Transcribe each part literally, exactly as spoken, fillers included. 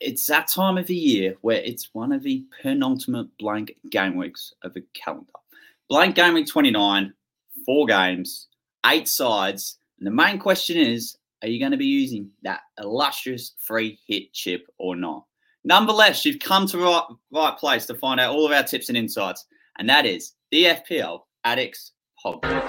it's that time of the year where it's one of the penultimate blank game weeks of the calendar. Blank game week twenty-nine, four games, eight sides. And the main question is, are you going to be using that illustrious free hit chip or not? Nonetheless, you've come to the right, right place to find out all of our tips and insights. And that is the F P L Addicts Podcast.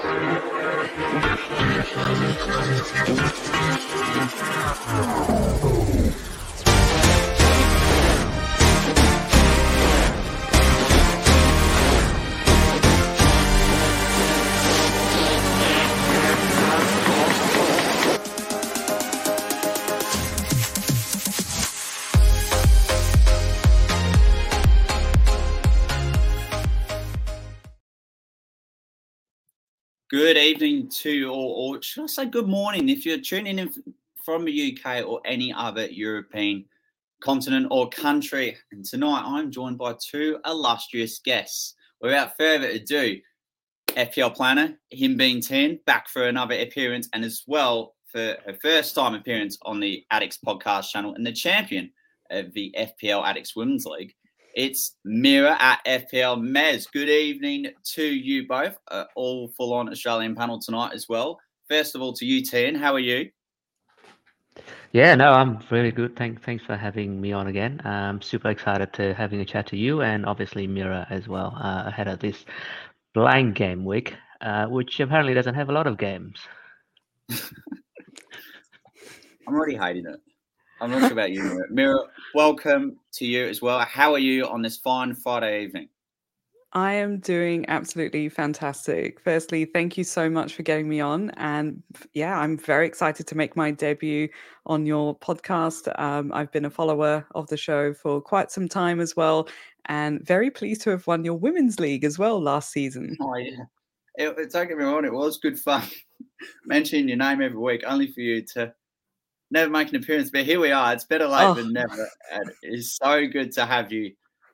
Good evening to, or, or should I say good morning if you're tuning in from the U K or any other European continent or country. And tonight I'm joined by two illustrious guests. Without further ado, F P L Planner, him being ten, back for another appearance, and as well for her first time appearance on the Addicts Podcast channel and the champion of the F P L Addicts Women's League. It's Mira at F P L. Mez, good evening to you both. Uh, all full-on Australian panel tonight as well. First of all, to you, Tian, how are you? Yeah, no, I'm really good. Thank, thanks for having me on again. I'm super excited to having a chat to you and obviously Mira as well uh, ahead of this blank game week, uh, which apparently doesn't have a lot of games. I'm already hating it. I'm not sure about you, Mira. Mira, welcome to you as well. How are you on this fine Friday evening? I am doing absolutely fantastic. Firstly, thank you so much for getting me on. And yeah, I'm very excited to make my debut on your podcast. Um, I've been a follower of the show for quite some time as well, and very pleased to have won your Women's League as well last season. Oh, yeah. It, it, don't get me wrong, it was good fun mentioning your name every week, only for you to never make an appearance, but here we are. It's better late oh. than never. And it's so good to have you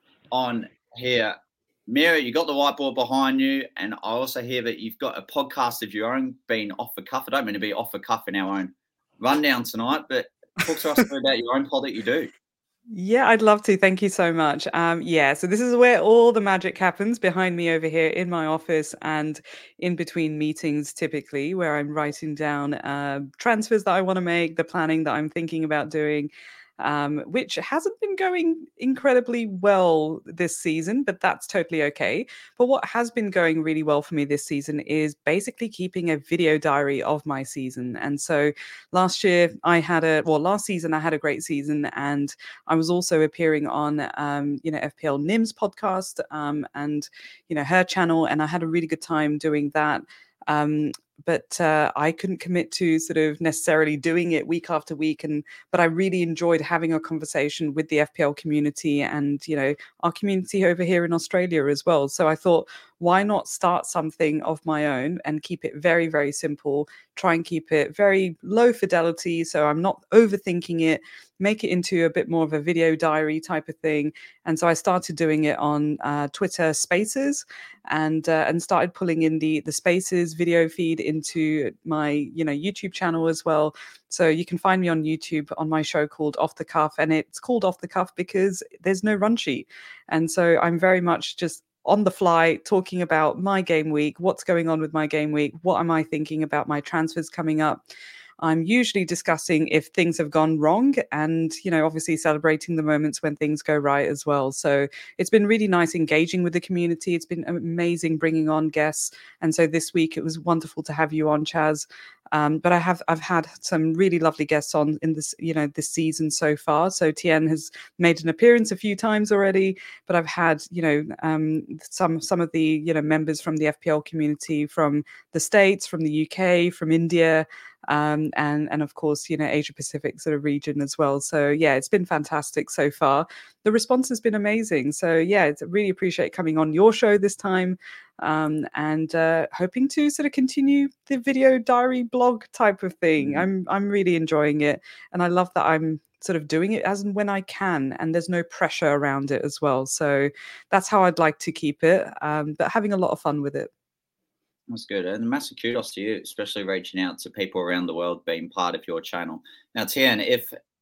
on here. Mira, you got the whiteboard behind you, and I also hear that you've got a podcast of your own being off the cuff. I don't mean to be off the cuff in our own rundown tonight, but talk to us about your own pod that you do. Yeah, I'd love to. Thank you so much. Um, yeah, so this is where all the magic happens, behind me over here in my office and in between meetings, typically, where I'm writing down uh, transfers that I want to make, the planning that I'm thinking about doing, um, which hasn't been going incredibly well this season, but that's totally okay. But what has been going really well for me this season is basically keeping a video diary of my season. And so last year I had a, well, last season I had a great season, and I was also appearing on, um, you know, F P L Nim's podcast um, and, you know, her channel, and I had a really good time doing that. Um, but uh, I couldn't commit to sort of necessarily doing it week after week. And but I really enjoyed having a conversation with the F P L community and, you know, our community over here in Australia as well. So I thought, why not start something of my own and keep it very, very simple, try and keep it very low fidelity so I'm not overthinking it, make it into a bit more of a video diary type of thing. And so I started doing it on uh, Twitter Spaces and uh, and started pulling in the the Spaces video feed into my, you know, YouTube channel as well. So you can find me on YouTube on my show called Off the Cuff, and it's called Off the Cuff because there's no run sheet. And so I'm very much just on the fly talking about my game week, what's going on with my game week, what am I thinking about my transfers coming up. I'm usually discussing if things have gone wrong and, you know, obviously celebrating the moments when things go right as well. So it's been really nice engaging with the community. It's been amazing bringing on guests. And so this week it was wonderful to have you on, Chaz. Um, but I have I've had some really lovely guests on in this, you know, this season so far. So Tien has made an appearance a few times already, but I've had, you know, um, some some of the, you know, members from the F P L community from the States, from the U K, from India, um, and and of course, you know, Asia Pacific sort of region as well. So yeah, it's been fantastic so far. The response has been amazing. So yeah, it's, I really appreciate coming on your show this time. Um, and uh, hoping to sort of continue the video diary blog type of thing. Mm-hmm. I'm I'm really enjoying it, and I love that I'm sort of doing it as and when I can, and there's no pressure around it as well. So that's how I'd like to keep it, um, but having a lot of fun with it. That's good, and massive kudos to you, especially reaching out to people around the world, being part of your channel. Now, Tian, if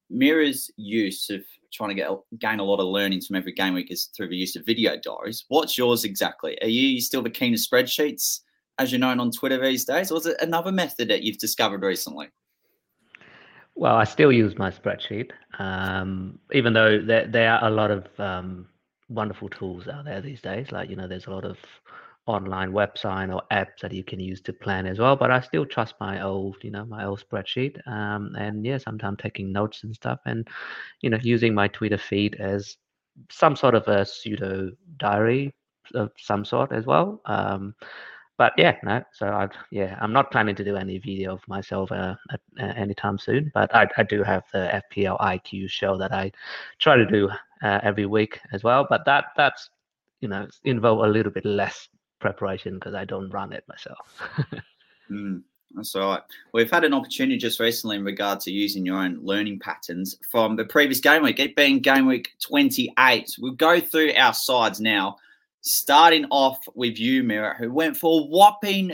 Mira's use of trying to get gain a lot of learnings from every game week is through the use of video diaries. What's yours exactly? Are you still the king of spreadsheets, as you're known on Twitter these days, or is it another method that you've discovered recently? Well, I still use my spreadsheet, um, even though there, there are a lot of um, wonderful tools out there these days. Like, you know, there's a lot of online website or apps that you can use to plan as well. But I still trust my old, you know, my old spreadsheet. Um, and yeah, sometimes taking notes and stuff, and you know, using my Twitter feed as some sort of a pseudo diary of some sort as well. Um, but yeah, no. So I've yeah, I'm not planning to do any video of myself uh, at, uh, anytime soon. But I, I do have the F P L I Q show that I try to do uh, every week as well. But that that's you know involve a little bit less preparation because I don't run it myself. mm, that's all right. We've had an opportunity just recently in regard to using your own learning patterns from the previous game week, it being game week twenty-eight. We'll go through our sides now, starting off with you, Mira, who went for a whopping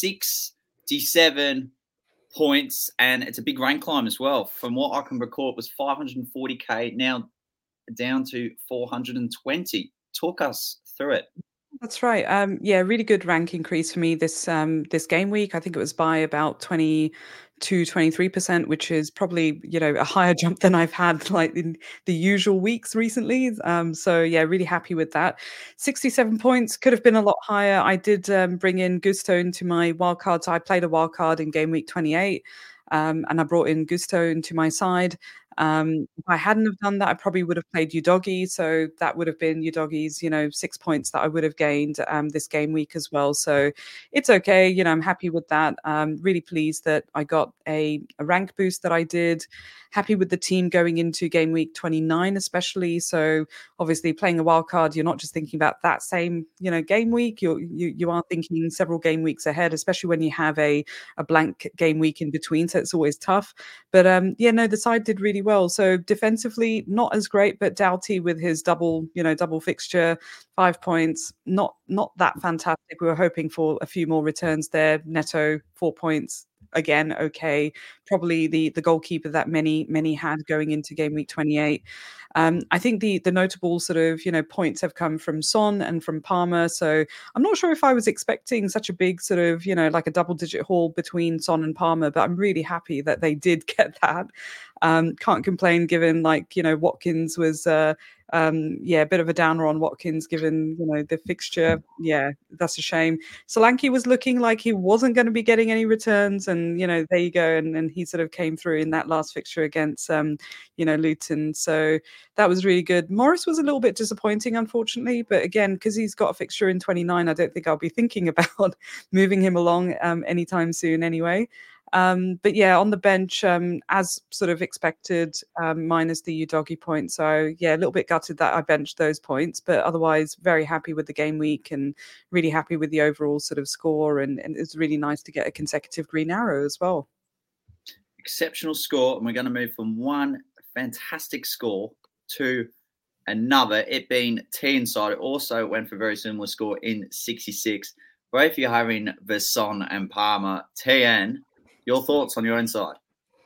sixty-seven points, and it's a big rank climb as well. From what I can recall, it was five hundred forty K, now down to four hundred twenty. Talk us through it. That's right. Um, yeah, really good rank increase for me this um, this game week. I think it was by about twenty-two, twenty-three percent, which is probably, you know, a higher jump than I've had like in the usual weeks recently. Um, so yeah, really happy with that. sixty-seven points, could have been a lot higher. I did um, bring in Gusto into my wildcard. So I played a wildcard in game week twenty-eight. Um, and I brought in Gusto into my side. Um, if I hadn't have done that, I probably would have played Udogi. So that would have been Udogi's, you know, six points that I would have gained um, this game week as well. So it's okay. You know, I'm happy with that. Um, really pleased that I got a, a rank boost that I did. Happy with the team going into game week twenty-nine, especially. So obviously playing a wild card, you're not just thinking about that same, you know, game week. You're, you you are thinking several game weeks ahead, especially when you have a, a blank game week in between. So it's always tough. But um, yeah, no, the side did really well. So defensively, not as great, but Doughty with his double, you know, double fixture, five points, not not that fantastic. We were hoping for a few more returns there. Neto, four points. Again, okay, probably the the goalkeeper that many many had going into game week twenty-eight. Um, I think the the notable sort of you know points have come from Son and from Palmer. So I'm not sure if I was expecting such a big sort of you know like a double digit haul between Son and Palmer, but I'm really happy that they did get that. Um, can't complain given like you know Watkins was uh, um, yeah a bit of a downer on Watkins given you know the fixture. Yeah, that's a shame. Solanke was looking like he wasn't going to be getting any returns, and you know there you go, and, and he sort of came through in that last fixture against um, you know Luton. So that was really good. Morris was a little bit disappointing, unfortunately, but again because he's got a fixture in twenty-nine, I don't think I'll be thinking about moving him along um, anytime soon anyway. Um, but yeah, on the bench, um, as sort of expected, um, minus the Udogi point. So yeah, a little bit gutted that I benched those points, but otherwise very happy with the game week and really happy with the overall sort of score. And, and it's really nice to get a consecutive green arrow as well. Exceptional score. And we're going to move from one fantastic score to another, it being T inside. It also went for a very similar score in sixty-six. Both of you having Verson and Palmer. T N, your thoughts on your own side?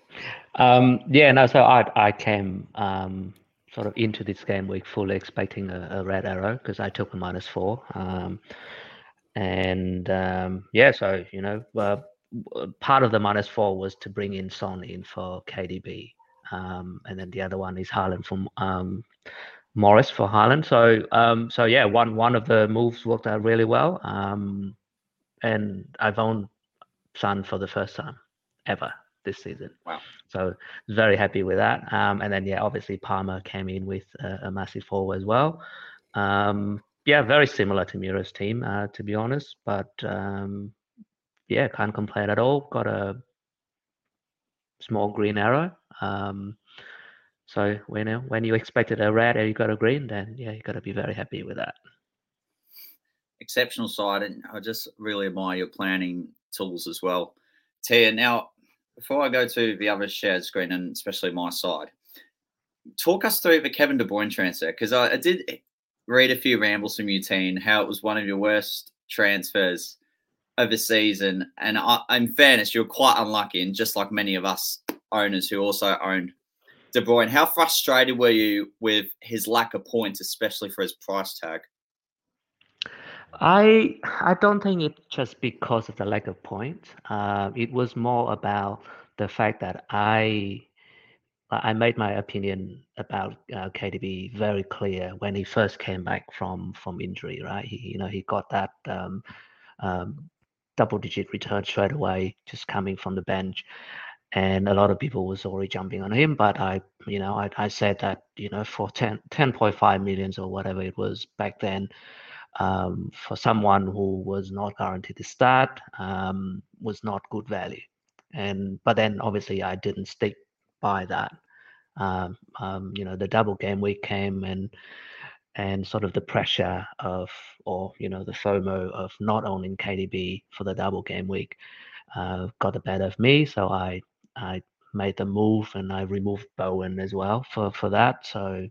Um, yeah, no, so I I came um, sort of into this game week fully expecting a, a red arrow because I took a minus four. Um, and um, yeah, so, you know, uh, part of the minus four was to bring in Son in for K D B. Um, and then the other one is Haaland from um, Morris for Haaland. So, um, so yeah, one one of the moves worked out really well. Um, and I've owned Son for the first time ever this season. Wow. So very happy with that. Um, and then, yeah, obviously Palmer came in with a, a massive four as well. Um, yeah, very similar to Mira's team, uh, to be honest. But, um, yeah, can't complain at all. Got a small green arrow. Um, so when, when you expected a red and you got a green, then, yeah, you got to be very happy with that. Exceptional side. And I just really admire your planning tools as well. Tia, now, before I go to the other shared screen, and especially my side, talk us through the Kevin De Bruyne transfer, because I, I did read a few rambles from you, Tia, how it was one of your worst transfers of the season. And I, in fairness, you're quite unlucky, and just like many of us owners who also owned De Bruyne. How frustrated were you with his lack of points, especially for his price tag? I I don't think it's just because of the lack of points. Uh, it was more about the fact that I I made my opinion about uh, K D B very clear when he first came back from from injury. Right, he, you know, he got that um, um, double-digit return straight away, just coming from the bench, and a lot of people was already jumping on him. But I, you know, I, I said that, you know, for ten point five millions or whatever it was back then, um, for someone who was not guaranteed to start, um, was not good value. And but then obviously I didn't stick by that. Um, um, you know, the double game week came, and and sort of the pressure of, or you know, the FOMO of not owning K D B for the double game week uh, got the better of me. So I I made the move, and I removed Bowen as well for for that. So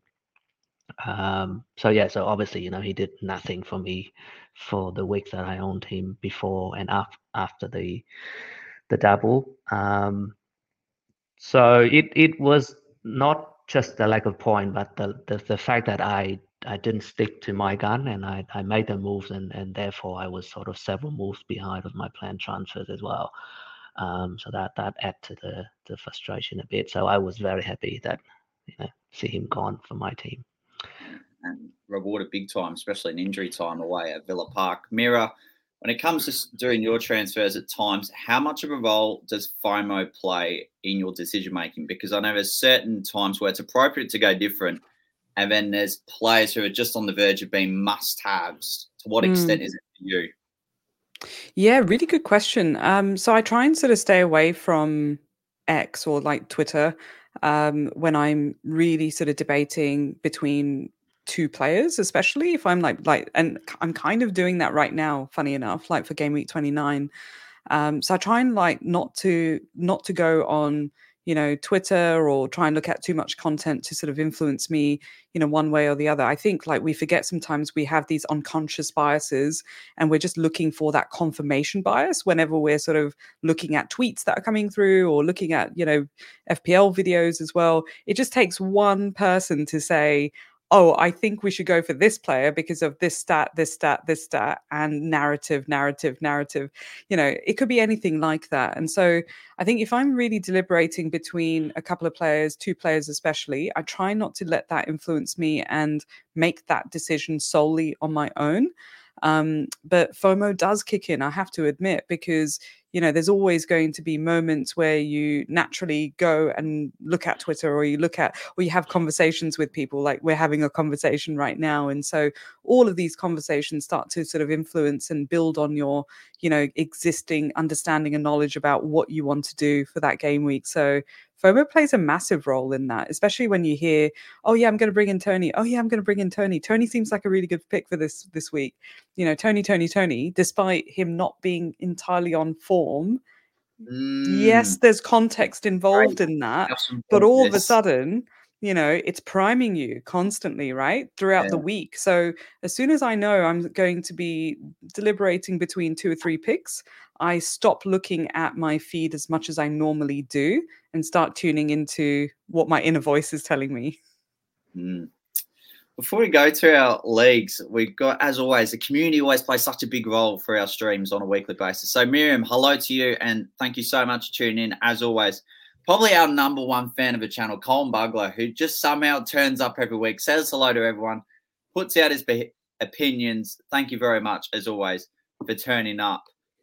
um, so yeah, so obviously, you know, he did nothing for me for the week that I owned him before and af- after the the double. Um, so it it was not just the lack of point, but the, the the fact that I I didn't stick to my gun, and I, I made the moves, and, and therefore I was sort of several moves behind of my planned transfers as well. Um, so that that added to the, the frustration a bit. So I was very happy that, you know, see him gone from my team. And rewarded big time, especially in injury time away at Villa Park. Mira, when it comes to doing your transfers at times, how much of a role does FOMO play in your decision making? Because I know there's certain times where it's appropriate to go different, and then there's players who are just on the verge of being must-haves. To what Mm. extent is it for you? Yeah, really good question. Um, so I try and sort of stay away from X or like Twitter um, when I'm really sort of debating between two players, especially if I'm like like, and I'm kind of doing that right now. Funny enough, like for game week twenty-nine. Um, so I try and like not to not to go on, you know, Twitter or try and look at too much content to sort of influence me, you know, one way or the other. I think like we forget sometimes we have these unconscious biases, and we're just looking for that confirmation bias whenever we're sort of looking at tweets that are coming through or looking at, you know, F P L videos as well. It just takes one person to say, oh, I think we should go for this player because of this stat, this stat, this stat, and narrative, narrative, narrative. You know, it could be anything like that. And so I think if I'm really deliberating between a couple of players, two players especially, I try not to let that influence me and make that decision solely on my own. Um, but FOMO does kick in, I have to admit, because, you know, there's always going to be moments where you naturally go and look at Twitter, or you look at, or you have conversations with people like we're having a conversation right now. And so all of these conversations start to sort of influence and build on your, you know, existing understanding and knowledge about what you want to do for that game week. So FOMO plays a massive role in that, especially when you hear, oh yeah, I'm going to bring in Tony. Oh yeah, I'm going to bring in Tony. Tony seems like a really good pick for this this week. You know, Tony, Tony, Tony, despite him not being entirely on form. Mm. Yes, there's context involved Great. in that, but all of a This. sudden, you know, it's priming you constantly, right, throughout Yeah. the week. So as soon as I know I'm going to be deliberating between two or three picks, I stop looking at my feed as much as I normally do and start tuning into what my inner voice is telling me. Mm. Before we go to our leagues, we've got, as always, the community always plays such a big role for our streams on a weekly basis. So Miriam, hello to you, and thank you so much for tuning in. As always, probably our number one fan of the channel, Colin Bugler, who just somehow turns up every week, says hello to everyone, puts out his be- opinions. Thank you very much, as always, for turning up.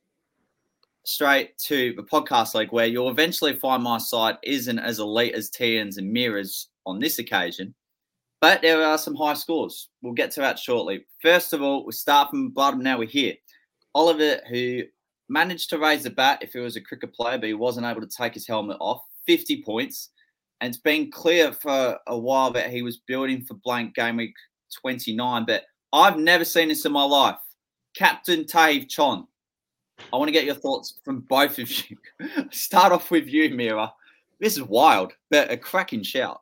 Straight to the podcast league, where you'll eventually find my side isn't as elite as Tian's and Mira's on this occasion. But there are some high scores. We'll get to that shortly. First of all, we start from the bottom. Now we're here. Oliver, who managed to raise the bat if he was a cricket player, but he wasn't able to take his helmet off, fifty points. And it's been clear for a while that he was building for blank game week twenty-nine, but I've never seen this in my life. Captain Tahiv Chon. I want to get your thoughts from both of you. Start off with you, Mira. This is wild, but a cracking shout.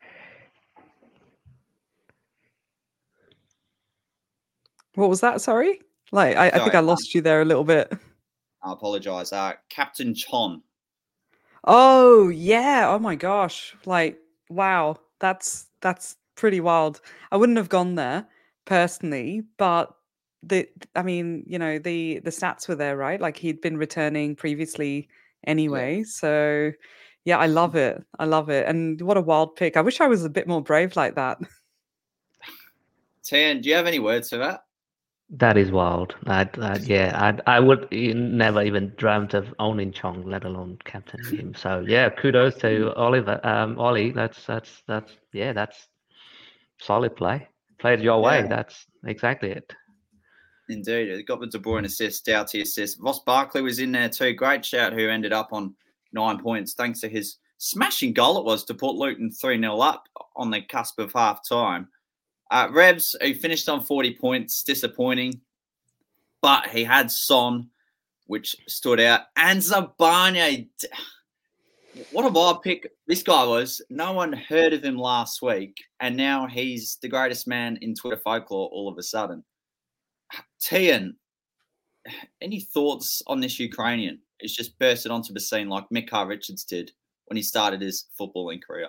What was that? Sorry? Like, I, I think I lost um, you there a little bit. I apologize. Uh, Captain Chon. Oh, yeah. Oh, my gosh. Like, wow, that's that's pretty wild. I wouldn't have gone there personally, but the I mean, you know, the the stats were there, right? Like he'd been returning previously Yeah. anyway. So yeah, I love it. I love it. And what a wild pick. I wish I was a bit more brave like that. Tian, do you have any words for that? That is wild. I, I yeah, I I would e- never even dreamt of owning Chong, let alone captaining him. So yeah, kudos to Oliver, um, Ollie. That's that's that's yeah, that's solid play. Played your way. Yeah. That's exactly it. Indeed. It got the De Bruyne assist, Doughty assist. Ross Barkley was in there too. Great shout, who ended up on nine points thanks to his smashing goal it was to put Luton three nil up on the cusp of half time. Uh, Rebs, who finished on forty points, disappointing. But he had Son, which stood out. And Zabarnyi, what a wild pick this guy was. No one heard of him last week. And now he's the greatest man in Twitter folklore all of a sudden. Tian, any thoughts on this Ukrainian? He's just bursted onto the scene like Micah Richards did when he started his footballing career.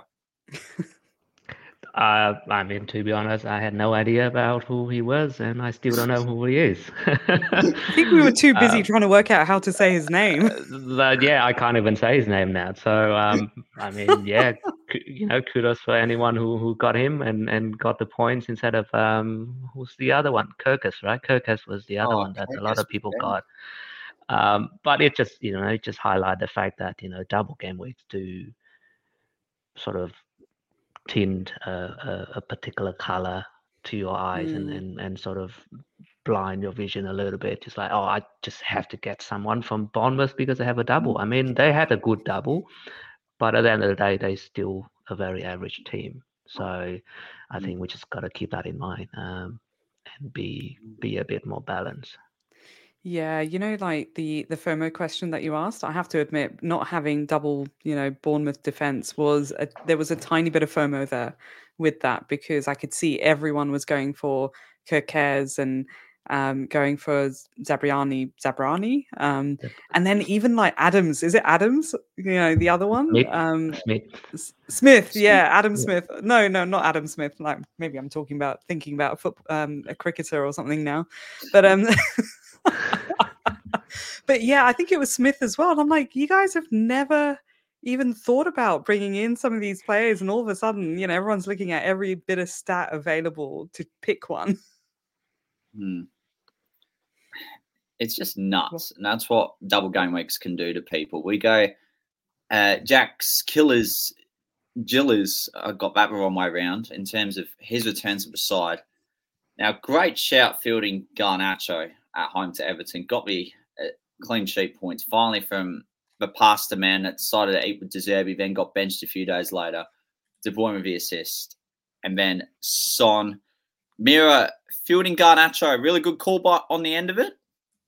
Uh, I mean, to be honest, I had no idea about who he was, and I still don't know who he is. I think we were too busy Um, trying to work out how to say his name. But yeah, I can't even say his name now. So um, I mean, yeah, k- you know, kudos for anyone who, who got him and, and got the points instead of um, who's the other one? Kirkus, right? Kirkus was the other Oh, one that a lot Kirkus, of people yeah. got. Um, but it just, you know, it just highlight the fact that, you know, double game weeks do sort of tint a, a, a particular color to your eyes and, Mm. and, and sort of blind your vision a little bit. It's like, oh, I just have to get someone from Bournemouth because they have a double. I mean, they had a good double, but at the end of the day, they still a very average team. So I think we just got to keep that in mind um, and be be a bit more balanced. Yeah, you know, like the the FOMO question that you asked, I have to admit, not having double, you know, Bournemouth defense was a, there was a tiny bit of FOMO there with that because I could see everyone was going for Kirkez and um, going for Zabriani, Zabrani, um, and then even like Adams, is it Adams? You know, the other one, Smith, um, Smith. S- Smith, yeah, Adam Yeah. Smith. No, no, not Adam Smith. Like maybe I'm talking about thinking about a foot, um, a cricketer or something now, but um. But yeah, I think it was Smith as well. And I'm like, you guys have never even thought about bringing in some of these players, and all of a sudden, you know, everyone's looking at every bit of stat available to pick one. Hmm. It's just nuts, and that's what double game weeks can do to people. We go, uh, Jack's Killers, Gillers uh, got that the wrong way around in terms of his returns at the side. Now, great shout fielding Garnacho at home to Everton. Got the uh, clean sheet points finally from the pasta man that decided to eat with De Zerbi, then got benched a few days later. De Bruyne with the assist. And then Son. Mira fielding Garnacho. Really good call by on the end of it.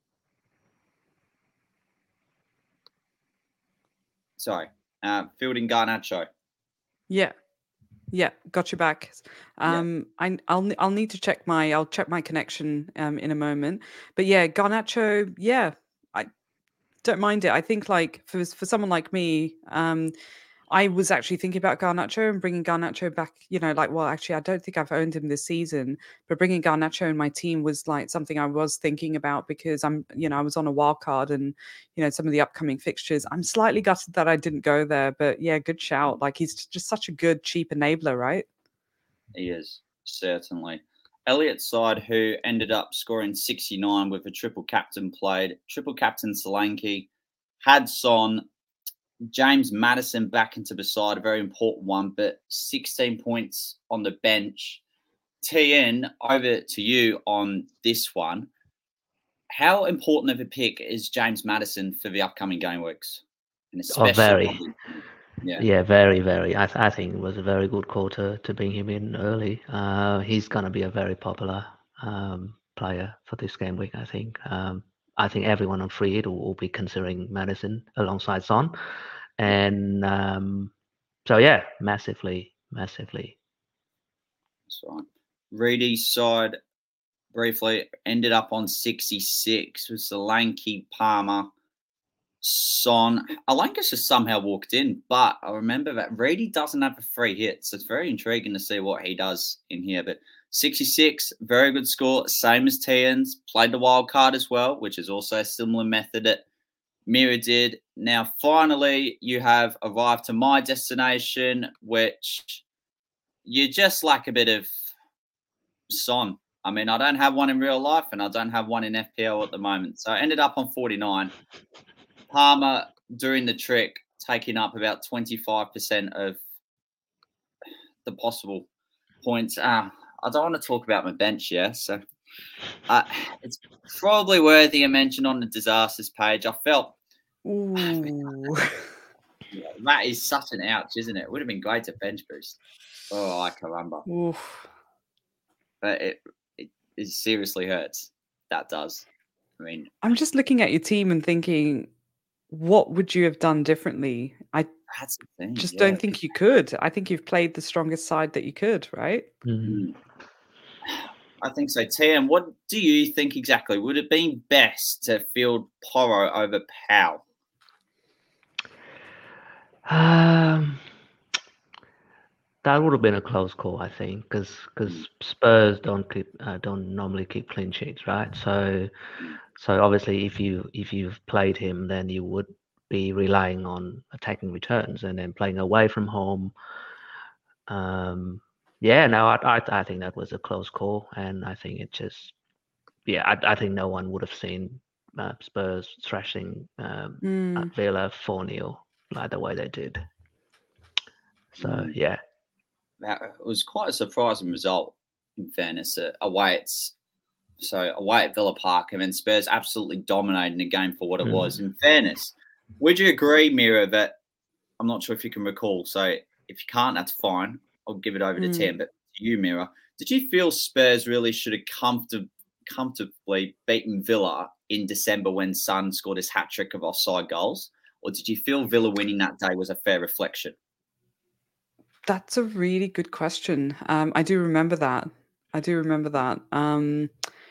Sorry. Uh, fielding Garnacho. Yeah. Yeah, got your back. Um, I, I'll I'll need to check my I'll check my connection um in a moment. But yeah, Garnacho, yeah, I don't mind it. I think like for for someone like me, um, I was actually thinking about Garnacho and bringing Garnacho back. You know, like well, actually, I don't think I've owned him this season, but bringing Garnacho in my team was like something I was thinking about because I'm, you know, I was on a wild card and you know some of the upcoming fixtures. I'm slightly gutted that I didn't go there, but yeah, good shout. Like he's just such a good cheap enabler, right? He is, certainly. Elliot's side, who ended up scoring sixty-nine with a triple captain played. Triple captain Solanke had Son, James Maddison back into the side, a very important one, but sixteen points on the bench. T N, over to you on this one. How important of a pick is James Maddison for the upcoming game weeks? And Oh, especially, very. yeah. Yeah, very, very. I, th- I think it was a very good call to, to bring him in early. Uh, he's going to be a very popular um, player for this game week, I think. Um, I think everyone on free hit will, will be considering Madison alongside Son. And um, so, yeah, massively, massively. That's right. Reedy's side, briefly, ended up on sixty-six with Solanke, Palmer, Son, Alanka's just somehow walked in, but I remember that Reedy doesn't have a free hit, so it's very intriguing to see what he does in here. But sixty-six, very good score, same as Tian's, played the wild card as well, which is also a similar method that Mira did. Now, finally, you have arrived to my destination, which you just lack a bit of Son. I mean, I don't have one in real life, and I don't have one in F P L at the moment. So I ended up on forty-nine. Palmer doing the trick, taking up about twenty-five percent of the possible points. Ah, I don't want to talk about my bench, yeah. So uh, it's probably worthy of mention on the disasters page. I felt Ooh. yeah, that is such an ouch, isn't it? It would have been great to bench boost. Oh, I caramba. Oof. But it, it it seriously hurts. That does. I mean, I'm just looking at your team and thinking, what would you have done differently? I that's the thing. just yeah. don't think you could. I think you've played the strongest side that you could, right? Mhm. Mm. I think so. Tam, what do you think exactly? Would it been best to field Porro over Powell? Um, that would have been a close call, I think, because because Spurs don't keep uh, don't normally keep clean sheets, right? So so obviously, if you if you've played him, then you would be relying on attacking returns and then playing away from home. Um, yeah, no, I, I I think that was a close call, and I think it just yeah, I I think no one would have seen uh, Spurs thrashing um, Mm. at Villa four nil like the way they did. So Mm. yeah. That it was quite a surprising result, in fairness. Uh, away it's so away at Villa Park, and then Spurs absolutely dominating the game for what it Mm. was. In fairness, would you agree, Mira, that I'm not sure if you can recall, so if you can't, that's fine. I'll give it over to Mm. Tim. But to you, Mira, did you feel Spurs really should have comfort- comfortably beaten Villa in December when Son scored his hat trick of offside goals? Or did you feel Villa winning that day was a fair reflection? That's a really good question. Um, I do remember that. I do remember that. Um,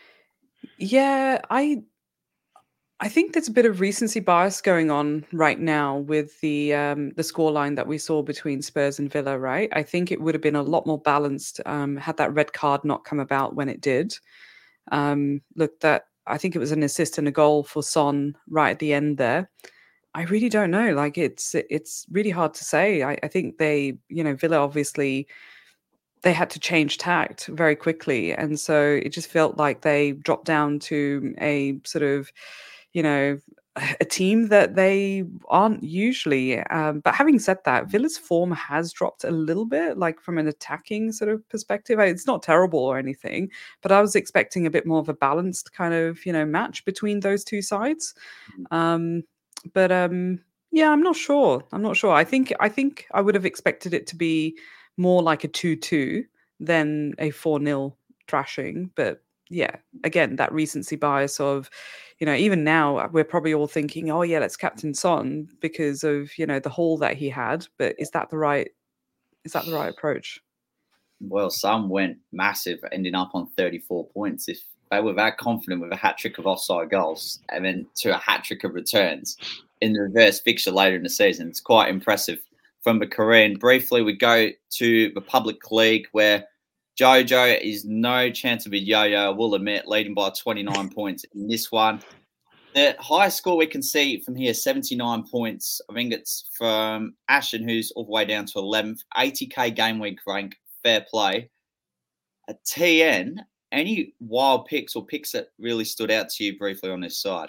yeah, I I think there's a bit of recency bias going on right now with the um, the scoreline that we saw between Spurs and Villa. Right, I think it would have been a lot more balanced um, had that red card not come about when it did. Um, look, that I think it was an assist and a goal for Son right at the end there. I really don't know. Like it's it's really hard to say. I, I think they, you know, Villa obviously they had to change tact very quickly, and so it just felt like they dropped down to a sort of, you know, a team that they aren't usually. Um, but having said that, Villa's form has dropped a little bit, like from an attacking sort of perspective. I- It's not terrible or anything, but I was expecting a bit more of a balanced kind of, you know, match between those two sides. Um, but um, yeah, I'm not sure. I'm not sure. I think I think I would have expected it to be more like a two two than a four nil thrashing. But yeah, again, that recency bias of, you know, even now we're probably all thinking, oh yeah, let's captain Son because of, you know, the haul that he had. But is that the right is that the right approach? Well, some went massive, ending up on thirty-four points. If they were that confident with a hat trick of offside goals and then to a hat trick of returns in the reverse fixture later in the season, it's quite impressive from the Korean. Briefly, we go to the Public League where Jojo is no chance of a yo-yo, I will admit, leading by twenty-nine points in this one. The highest score we can see from here, seventy-nine points. I think it's from Ashen, who's all the way down to eleventh. eighty K game week rank, fair play. A T N, any wild picks or picks that really stood out to you briefly on this side?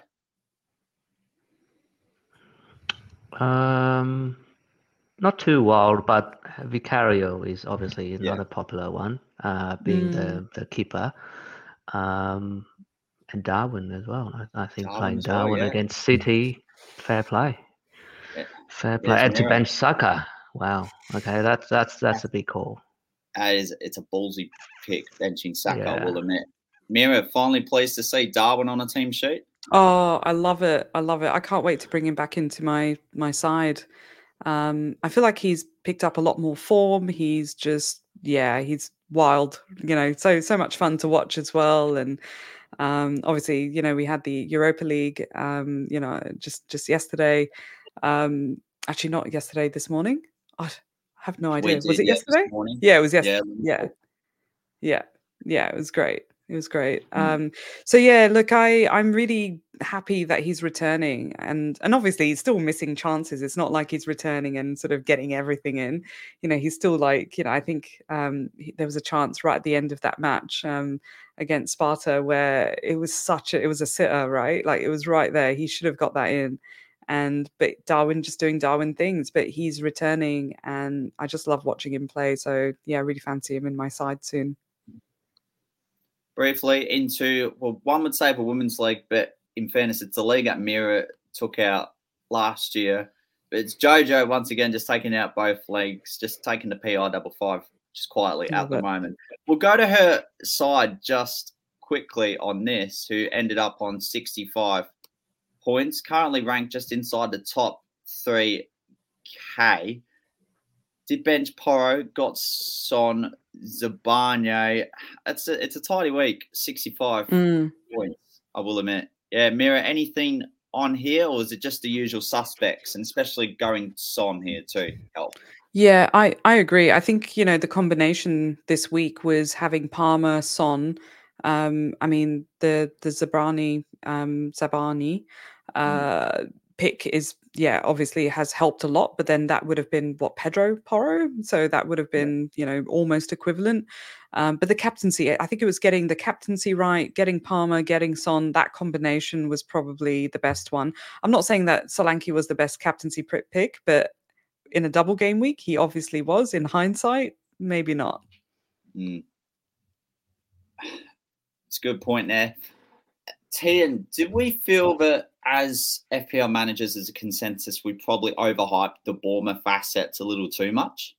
Um, not too wild, but Vicario is obviously Yeah. another popular one, uh, being Mm. the, the keeper. Um, and Darwin as well. I, I think Darwin playing as well, Darwin yeah. against City, fair play. Yeah. Fair play. There's And to Mira. bench Saka. Wow. Okay, that's that's that's a big call. That is, it's a ballsy pick, benching Saka, I Yeah. will admit. Mira, finally pleased to see Darwin on a team sheet. Oh, I love it. I love it. I can't wait to bring him back into my my side. Um, I feel like he's picked up a lot more form. He's just, yeah, he's wild, you know, so so much fun to watch as well. And Um, obviously, you know, we had the Europa League, um, you know, just just yesterday. Um, actually, not yesterday. This morning. I have no We idea. Was did, it yeah, this yesterday? morning. Yeah, it was Yeah, yesterday. Yeah, yeah, yeah. It was great. It was great. Mm. Um, so yeah, look, I I'm really happy that he's returning, and and obviously he's still missing chances. It's not like he's returning and sort of getting everything in. You know, he's still like, you know, I think um, he, there was a chance right at the end of that match um, against Sparta where it was such a it was a sitter, right? Like it was right there. He should have got that in. And but Darwin just doing Darwin things, but he's returning, and I just love watching him play. So yeah, I really fancy him in my side soon. Briefly into, well, one would say the women's league, but in fairness, it's the league that Mira took out last year. But it's Jojo once again just taking out both leagues, just taking the P I double five just quietly Love at the it. moment. We'll go to her side just quickly on this, who ended up on sixty-five points, currently ranked just inside the top three K. Did bench Porro, got Son, Zabanye. It's a it's a tidy week, sixty-five Mm. points, I will admit. Yeah, Mira, anything on here, or is it just the usual suspects, and especially going Son here too? Help. Yeah, I, I agree. I think, you know, the combination this week was having Palmer, Son. Um, I mean, the the Zabrani, um, Zabani uh, pick is, yeah, obviously has helped a lot, but then that would have been what, Pedro Porro? So that would have been, you know, almost equivalent. Um, but the captaincy, I think it was getting the captaincy right, getting Palmer, getting Son, that combination was probably the best one. I'm not saying that Solanke was the best captaincy pick, but in a double game week, he obviously was. In hindsight, maybe not. Mm. It's a good point there. Tian, did we feel that as F P L managers, as a consensus, we probably overhyped the Bournemouth assets a little too much?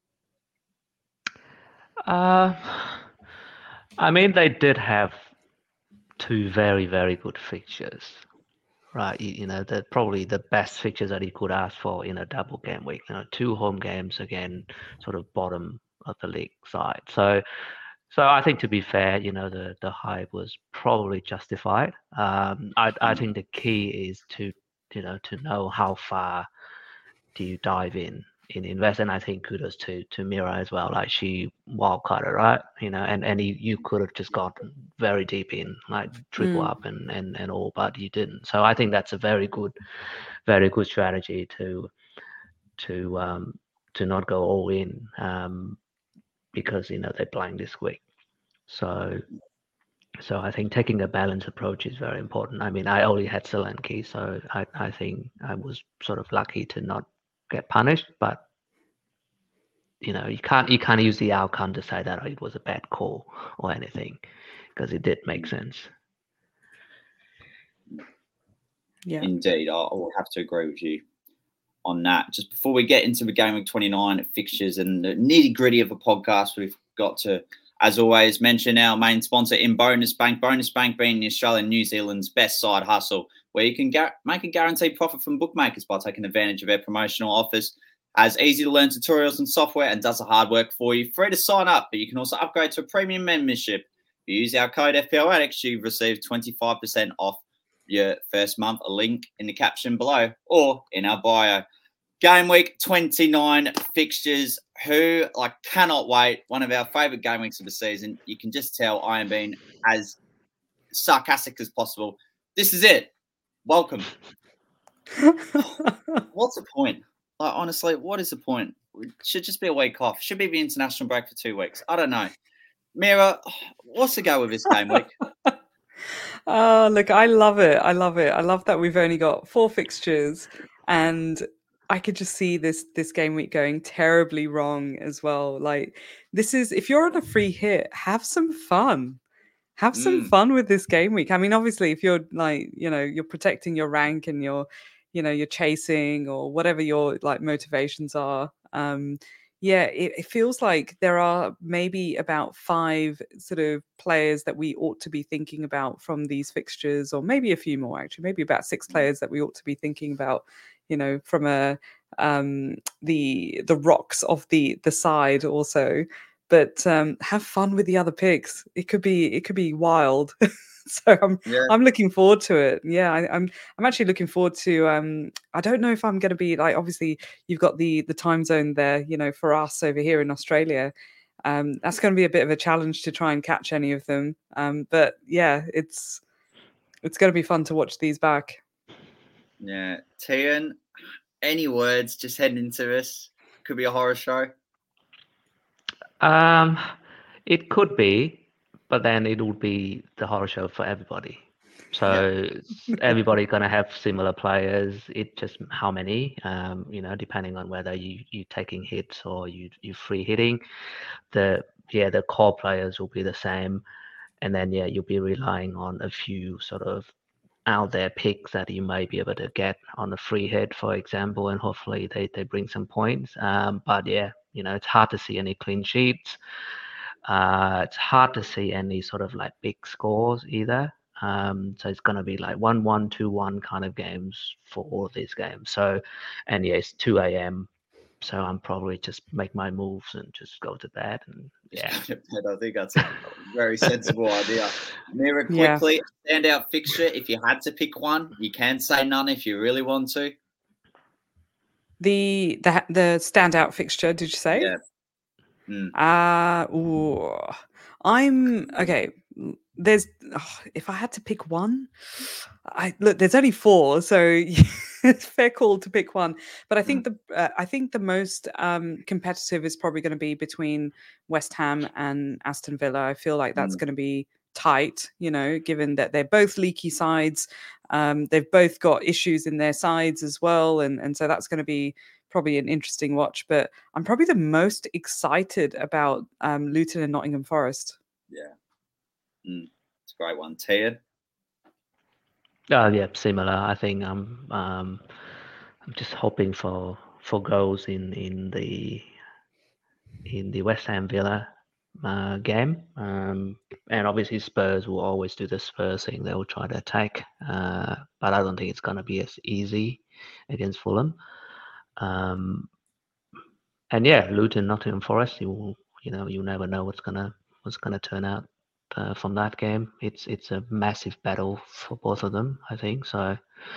Uh, I mean, they did have two very, very good fixtures, right? You, you know, they're probably the best fixtures that you could ask for in a double game week. You know, two home games again, sort of bottom of the league side. So, so I think to be fair, you know, the the hype was probably justified. Um, I I think the key is to you know to know how far do you dive in in invest, and I think kudos to to Mira as well. Like she wildcarded, right? You know, and and you, you could have just gotten very deep in, like triple Mm. up and and and all, but you didn't. So I think that's a very good, very good strategy to to um to not go all in, um because you know they're playing this week. So so I think taking a balanced approach is very important. I mean, I only had Solanke, so I I think I was sort of lucky to not get punished, but you know you can't you can't use the outcome to say that oh, it was a bad call or anything, because it did make sense. Yeah. Indeed, I I will have to agree with you on that. Just before we get into the Game Week twenty-nine fixtures and the nitty gritty of the podcast, we've got to, as always, mention our main sponsor in Bonus Bank. Bonus Bank being the Australian New Zealand's best side hustle, where you can gar- make a guaranteed profit from bookmakers by taking advantage of their promotional offers. Has easy to learn tutorials and software and does the hard work for you. Free to sign up, but you can also upgrade to a premium membership. If you use our code F P L Addicts, you receive twenty-five percent off your first month. A link in the caption below or in our bio. Game week twenty-nine fixtures. Who like cannot wait. One of our favourite game weeks of the season. You can just tell I am being as sarcastic as possible. This is it. Welcome. What's the point? Like honestly, what is the point? It should just be a week off. Should be the international break for two weeks. I don't know. Mira, what's the go with this game week? Oh, look, I love it. I love it. I love that we've only got four fixtures, and I could just see this this game week going terribly wrong as well. Like this is if you're on a free hit, have some fun. Have some Mm. fun with this game week. I mean, obviously, if you're like, you know, you're protecting your rank and you're, you know, you're chasing or whatever your like motivations are. Um, yeah, it, it feels like there are maybe about five sort of players that we ought to be thinking about from these fixtures, or maybe a few more actually, maybe about six players that we ought to be thinking about, you know, from a um the the rocks of the the side also. but um, have fun with the other picks. It could be it could be wild. So I'm Yeah. I'm looking forward to it. Yeah, I, I'm I'm actually looking forward to. Um, I don't know if I'm going to be like. Obviously, you've got the the time zone there. You know, for us over here in Australia, um, that's going to be a bit of a challenge to try and catch any of them. Um, but yeah, it's it's going to be fun to watch these back. Yeah, Tian, any words just heading into this? Could be a horror show. Um, it could be, but then it would be the horror show for everybody. So Yeah. everybody gonna have similar players. It just how many, um, you know, depending on whether you you taking hits or you you free hitting. The yeah, the core players will be the same, and then yeah, you'll be relying on a few sort of out there picks that you may be able to get on a free hit, for example, and hopefully they they bring some points. Um, but yeah, you know, it's hard to see any clean sheets. Uh, it's hard to see any sort of like big scores either. Um, so it's going to be like one one, two one kind of games for all of these games. So, and yeah, it's two a.m. So I'm probably just make my moves and just go to bed. And yeah, I think that's a very sensible idea. Mira, Yeah. quickly, standout fixture. If you had to pick one, you can say none if you really want to. The the the standout fixture, did you say? Yeah. Mm. Uh ooh. I'm okay. l- There's oh, if I had to pick one, I look. There's only four, so it's fair call to pick one. But I think the uh, I think the most um, competitive is probably going to be between West Ham and Aston Villa. I feel like that's Mm. going to be tight. You know, given that they're both leaky sides, um, they've both got issues in their sides as well, and and so that's going to be probably an interesting watch. But I'm probably the most excited about um, Luton and Nottingham Forest. Yeah. Mm. It's a great one. Tian. oh yeah, similar. I think I'm um, I'm just hoping for for goals in in the in the West Ham Villa uh, game. Um, and obviously Spurs will always do the Spurs thing. They will try to attack, uh, but I don't think it's going to be as easy against Fulham. Um, and yeah, Luton, Nottingham Forest. You will, you know, you never know what's gonna what's gonna turn out uh, from that game. It's it's a massive battle for both of them, I think. So.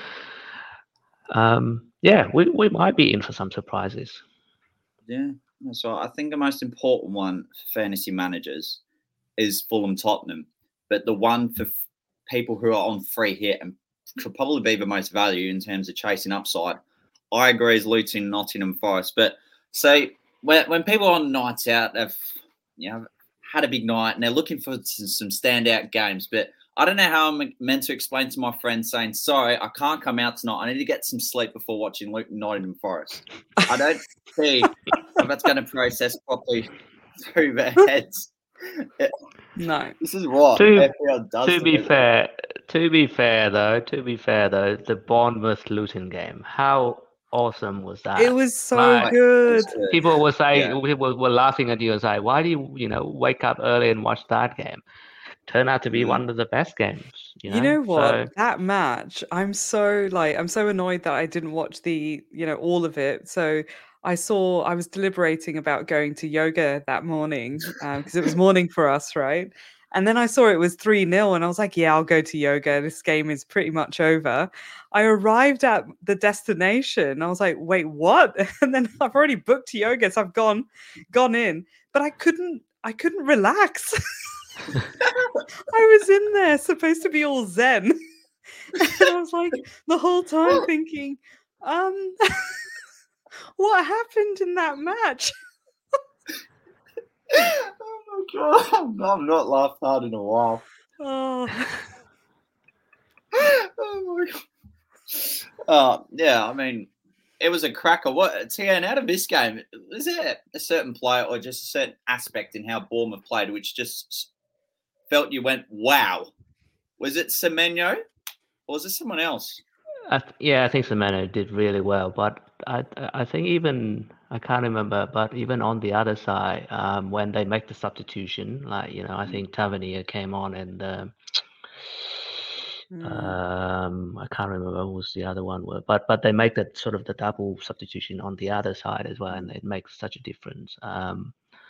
Um, yeah, we, we might be in for some surprises. Yeah. So I think the most important one for fantasy managers is Fulham Tottenham, but the one for f- people who are on free hit and could probably be the most value in terms of chasing upside, I agree, is Luton Nottingham Forest. But so when when people are on nights out, they've you know had a big night and they're looking for some, some standout games, but I don't know how I'm meant to explain to my friends saying, sorry, I can't come out tonight. I need to get some sleep before watching Luton Nottingham Forest. I don't see if that's going to process properly through their heads. No. This is what To, F P L does to to be me. fair, to be fair though, to be fair though, the Bournemouth Luton game, how awesome was that? It was so Like, good. people were saying, Yeah. people were laughing at you and saying, why do you, you know, wake up early and watch that game? Turned out to be Mhm. one of the best games. You know, You know what? So, That match, I'm so like I'm so annoyed that I didn't watch the, you know, all of it. So I saw I was deliberating about going to yoga that morning because it was morning for us, right? And then I saw it was three nil and I was like, yeah, I'll go to yoga. This game is pretty much over. I arrived at the destination. I was like, wait, what? And then I've already booked yoga, so I've gone gone in, but I couldn't I couldn't relax. I was in there supposed to be all zen. And I was like the whole time thinking, um, what happened in that match? Oh my god, I've not laughed hard in a while. Oh, Oh my god. Uh, yeah, I mean, it was a cracker. What T N out of this game? Was there a certain player or just a certain aspect in how Bournemouth played which just felt you went, wow? Was it Semenyo or was it someone else? I th- yeah, I think Semeno did really well, but I I think even I can't remember, but even on the other side, um, when they make the substitution, like you know, I think Tavernier came on and um, mm. um, I can't remember who was the other one, were, but but they make that sort of the double substitution on the other side as well, and it makes such a difference. Um,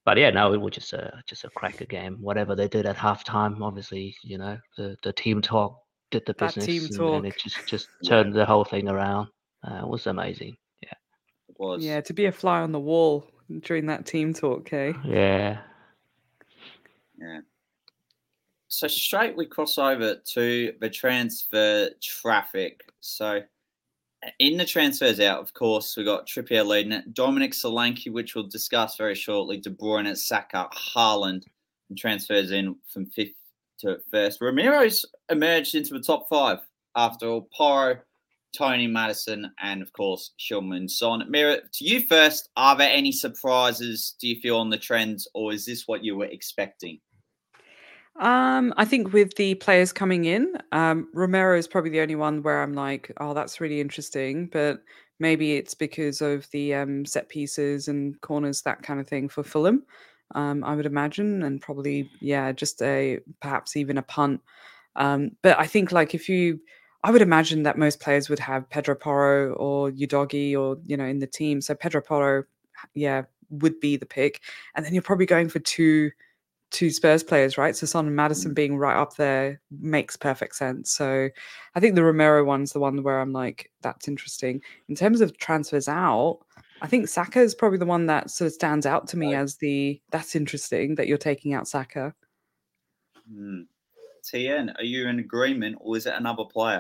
but yeah, no, it was just a just a cracker game. Whatever they did at halftime, obviously, you know, the, the team talk did the That team business, and, talk. and it just just Yeah. turned the whole thing around. Uh, it was amazing. Yeah, It was. Yeah, to be a fly on the wall during that team talk, eh? yeah. Yeah. So straight we cross over to the transfer traffic. So in the transfers out, of course, we got Trippier leading it, Dominic Solanke, which we'll discuss very shortly, De Bruyne, Saka, Haaland, and transfers in from fifth to first. Ramiro's emerged into the top five after all. Porro, Tony Maddison, and of course, Heung-min Son. Mira, to you first, are there any surprises, do you feel, on the trends, or is this what you were expecting? Um, I think with the players coming in, um, Romero is probably the only one where I'm like, oh, that's really interesting. But maybe it's because of the um, set pieces and corners, that kind of thing for Fulham, um, I would imagine. And probably, yeah, just a perhaps even a punt. Um, but I think like if you, I would imagine that most players would have Pedro Porro or Udogi or, you know, in the team. So Pedro Porro, yeah, would be the pick. And then you're probably going for two two Spurs players, right? So Son and Maddison being right up there makes perfect sense. So I think the Romero one's the one where I'm like, that's interesting. In terms of transfers out, I think Saka is probably the one that sort of stands out to me Right. as the, that's interesting that you're taking out Saka. Hmm. T N, are you in agreement, or is it another player?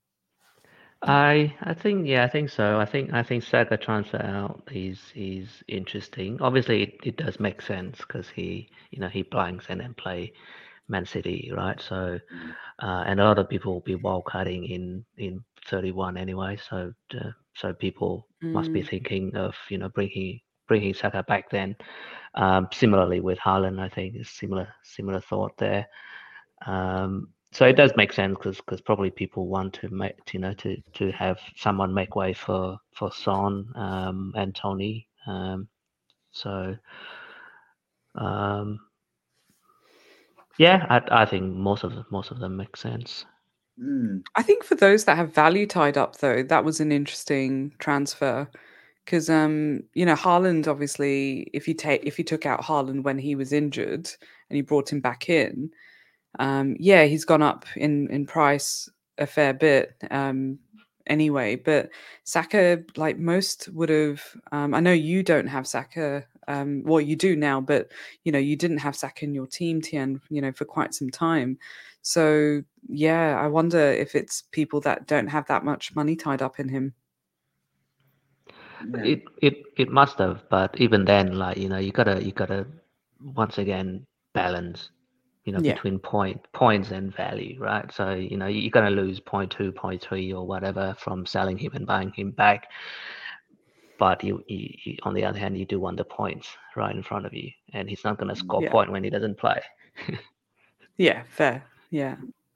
I I think yeah I think so. I think I think Saka transfer out is is interesting. Obviously, it, it does make sense because he you know he blanks and then play Man City, right? So uh, and a lot of people will be wild cutting in in thirty-one anyway. So uh, so people must be Mm. thinking of you know bringing bringing Saka back then. Um, similarly with Haaland, I think is similar similar thought there. Um, so it does make sense because probably people want to make you know to to have someone make way for for Son um, and Tony. Um, so um, yeah, I I think most of the, most of them make sense. Mm. I think for those that have value tied up, though, that was an interesting transfer because, um, you know, Haaland obviously, if you take if you took out Haaland when he was injured and you brought him back in, um, yeah, he's gone up in in price a fair bit. Um, anyway, but Saka, like most would have, um, I know you don't have Saka. Um, well, you do now, but you know you didn't have Saka in your team, Tien, you know, for quite some time. So yeah, I wonder if it's people that don't have that much money tied up in him. Yeah. It it it must have, but even then, like you know, you gotta you gotta once again balance, you know, Yeah. between point points and value, right? So you know, you're gonna lose point two, point three, or whatever from selling him and buying him back. But you, you, you on the other hand, you do want the points right in front of you, and he's not gonna score Yeah. point when he doesn't play. Yeah, fair. Yeah.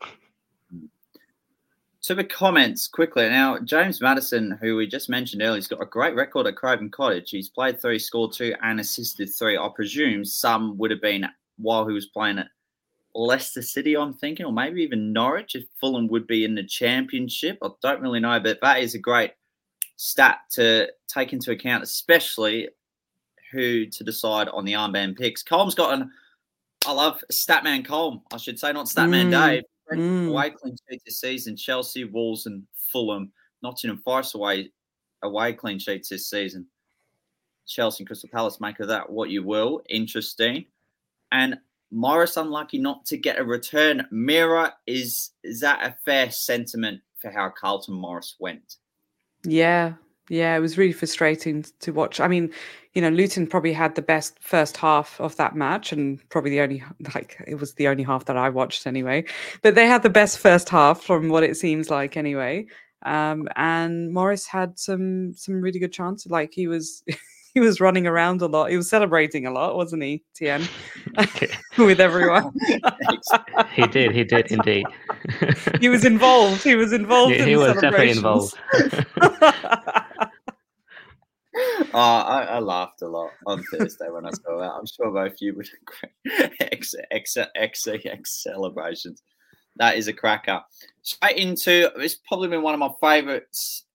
To the comments quickly. Now, James Maddison, who we just mentioned earlier, he's got a great record at Craven Cottage. He's played three, scored two, and assisted three. I presume some would have been while he was playing at Leicester City, I'm thinking, or maybe even Norwich, if Fulham would be in the Championship. I don't really know, but that is a great stat to take into account, especially who to decide on the armband picks. Colm's got an, I love Statman Colm, I should say, not Statman Mm, Dave. mm. Away clean sheet this season. Chelsea, Wolves, and Fulham. Nottingham Forest away away clean sheets this season. Chelsea and Crystal Palace, make of that what you will. Interesting. And Morris unlucky not to get a return. Mira, is is that a fair sentiment for how Carlton Morris went? Yeah, yeah, it was really frustrating to watch. I mean, you know, Luton probably had the best first half of that match, and probably the only like it was the only half that I watched anyway. But they had the best first half from what it seems like anyway. Um, and Morris had some some really good chances. Like he was he was running around a lot. He was celebrating a lot, wasn't he, Tien? With everyone. He did, he did indeed. He was involved. He was involved Yeah, in he the was definitely celebrations. involved. Oh, I, I laughed a lot on Thursday when I saw that. I'm sure both of you would agree. X, X, X, X celebrations. That is a cracker. Straight into, it's probably been one of my favourites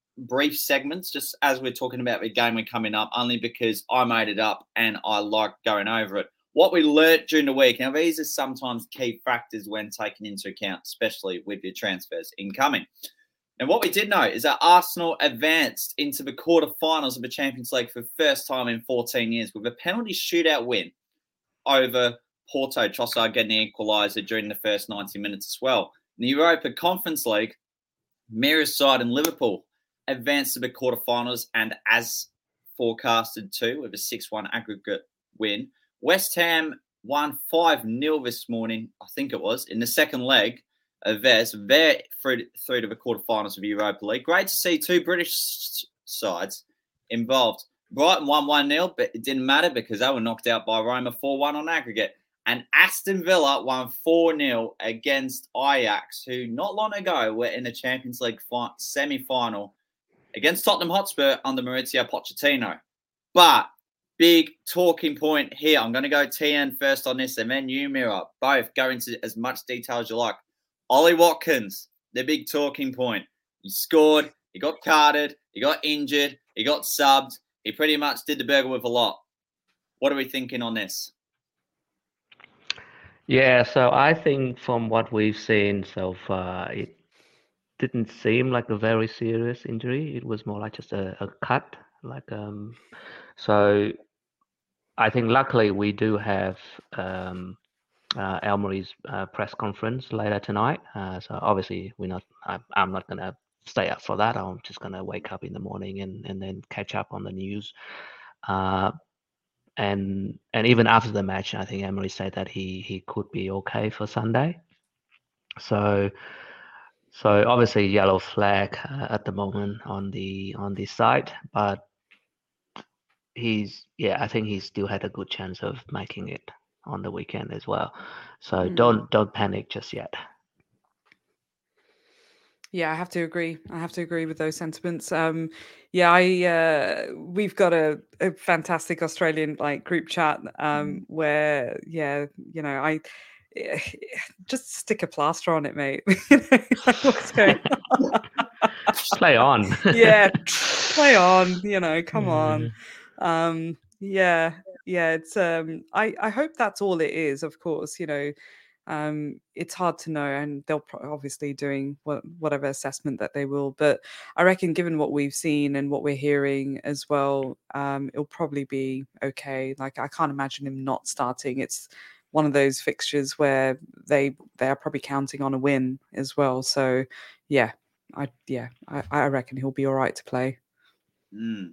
brief segments, just as we're talking about the game we're coming up, only because I made it up and I like going over it. What we learnt during the week. Now, these are sometimes key factors when taken into account, especially with your transfers incoming. And what we did know is that Arsenal advanced into the quarterfinals of the Champions League for the first time in fourteen years with a penalty shootout win over Porto. Trossard getting the equaliser during the first ninety minutes as well. In the Europa Conference League, Mira's side in Liverpool advanced to the quarterfinals and as forecasted too with a six one aggregate win. West Ham won five nil this morning, I think it was, in the second leg of theirs. They're through, through to the quarterfinals of the Europa League. Great to see two British sides involved. Brighton won one nil, but it didn't matter because they were knocked out by Roma four one on aggregate. And Aston Villa won four nil against Ajax, who not long ago were in the Champions League fi- semi-final against Tottenham Hotspur under Maurizio Pochettino. But big talking point here. I'm going to go T N first on this, and then you, Mira. Both go into as much detail as you like. Ollie Watkins, the big talking point. He scored, he got carded, he got injured, he got subbed. He pretty much did the burger with a lot. What are we thinking on this? Yeah, so I think from what we've seen so far, it didn't seem like a very serious injury. It was more like just a, a cut. Like um, so I think luckily we do have um, uh, Elmary's uh, press conference later tonight. Uh, so obviously we're not. I, I'm not gonna stay up for that. I'm just gonna wake up in the morning and, and then catch up on the news. Uh, and and even after the match, I think Emery said that he he could be okay for Sunday. So so obviously yellow flag uh, at the moment on the on the site, but he's yeah I think he still had a good chance of making it on the weekend as well. So mm. don't don't panic just yet. Yeah, I have to agree. I have to agree with those sentiments. Um, yeah, I uh, we've got a, a fantastic Australian like group chat um, mm. where yeah, you know, I just stick a plaster on it, mate. Like, what's going on? Play on. Yeah, play on. You know, come mm. on. Um, yeah, yeah. It's um, I I hope that's all it is. Of course, you know. Um, it's hard to know, and they'll pro- obviously doing what, whatever assessment that they will. But I reckon, given what we've seen and what we're hearing as well, um, it'll probably be okay. Like I can't imagine him not starting. It's one of those fixtures where they they are probably counting on a win as well. So yeah, I yeah I, I reckon he'll be all right to play. Mm.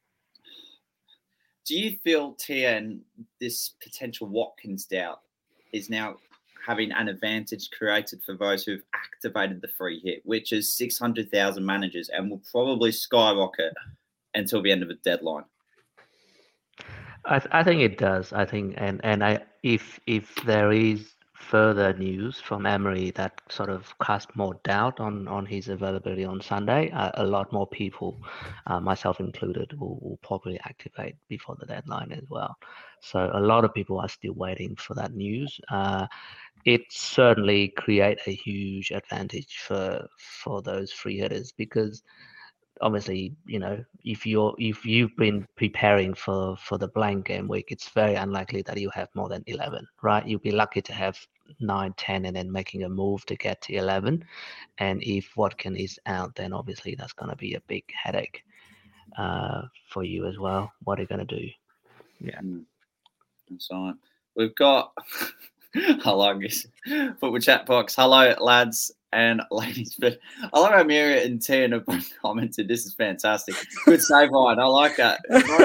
Do you feel, T N, this potential Watkins doubt is now having an advantage created for those who've activated the free hit, which is six hundred thousand managers and will probably skyrocket until the end of the deadline? I, th- I think it does. I think, and, and I if if there is further news from Emery that sort of cast more doubt on, on his availability on Sunday, uh, a lot more people, uh, myself included, will, will probably activate before the deadline as well. So a lot of people are still waiting for that news. Uh, it certainly create a huge advantage for for those free hitters because obviously, you know, if you're if you've been preparing for for the blank game week, it's very unlikely that you have more than eleven, right? You'll be lucky to have nine, ten, and then making a move to get to eleven. And if Watkins is out, then obviously that's going to be a big headache uh, for you as well. What are you going to do? Yeah, that's right. We've got. I like this. Football chat box. Hello, lads and ladies. But I like how Mira and Tian have both commented. This is fantastic. Good save, Ryan. I like that.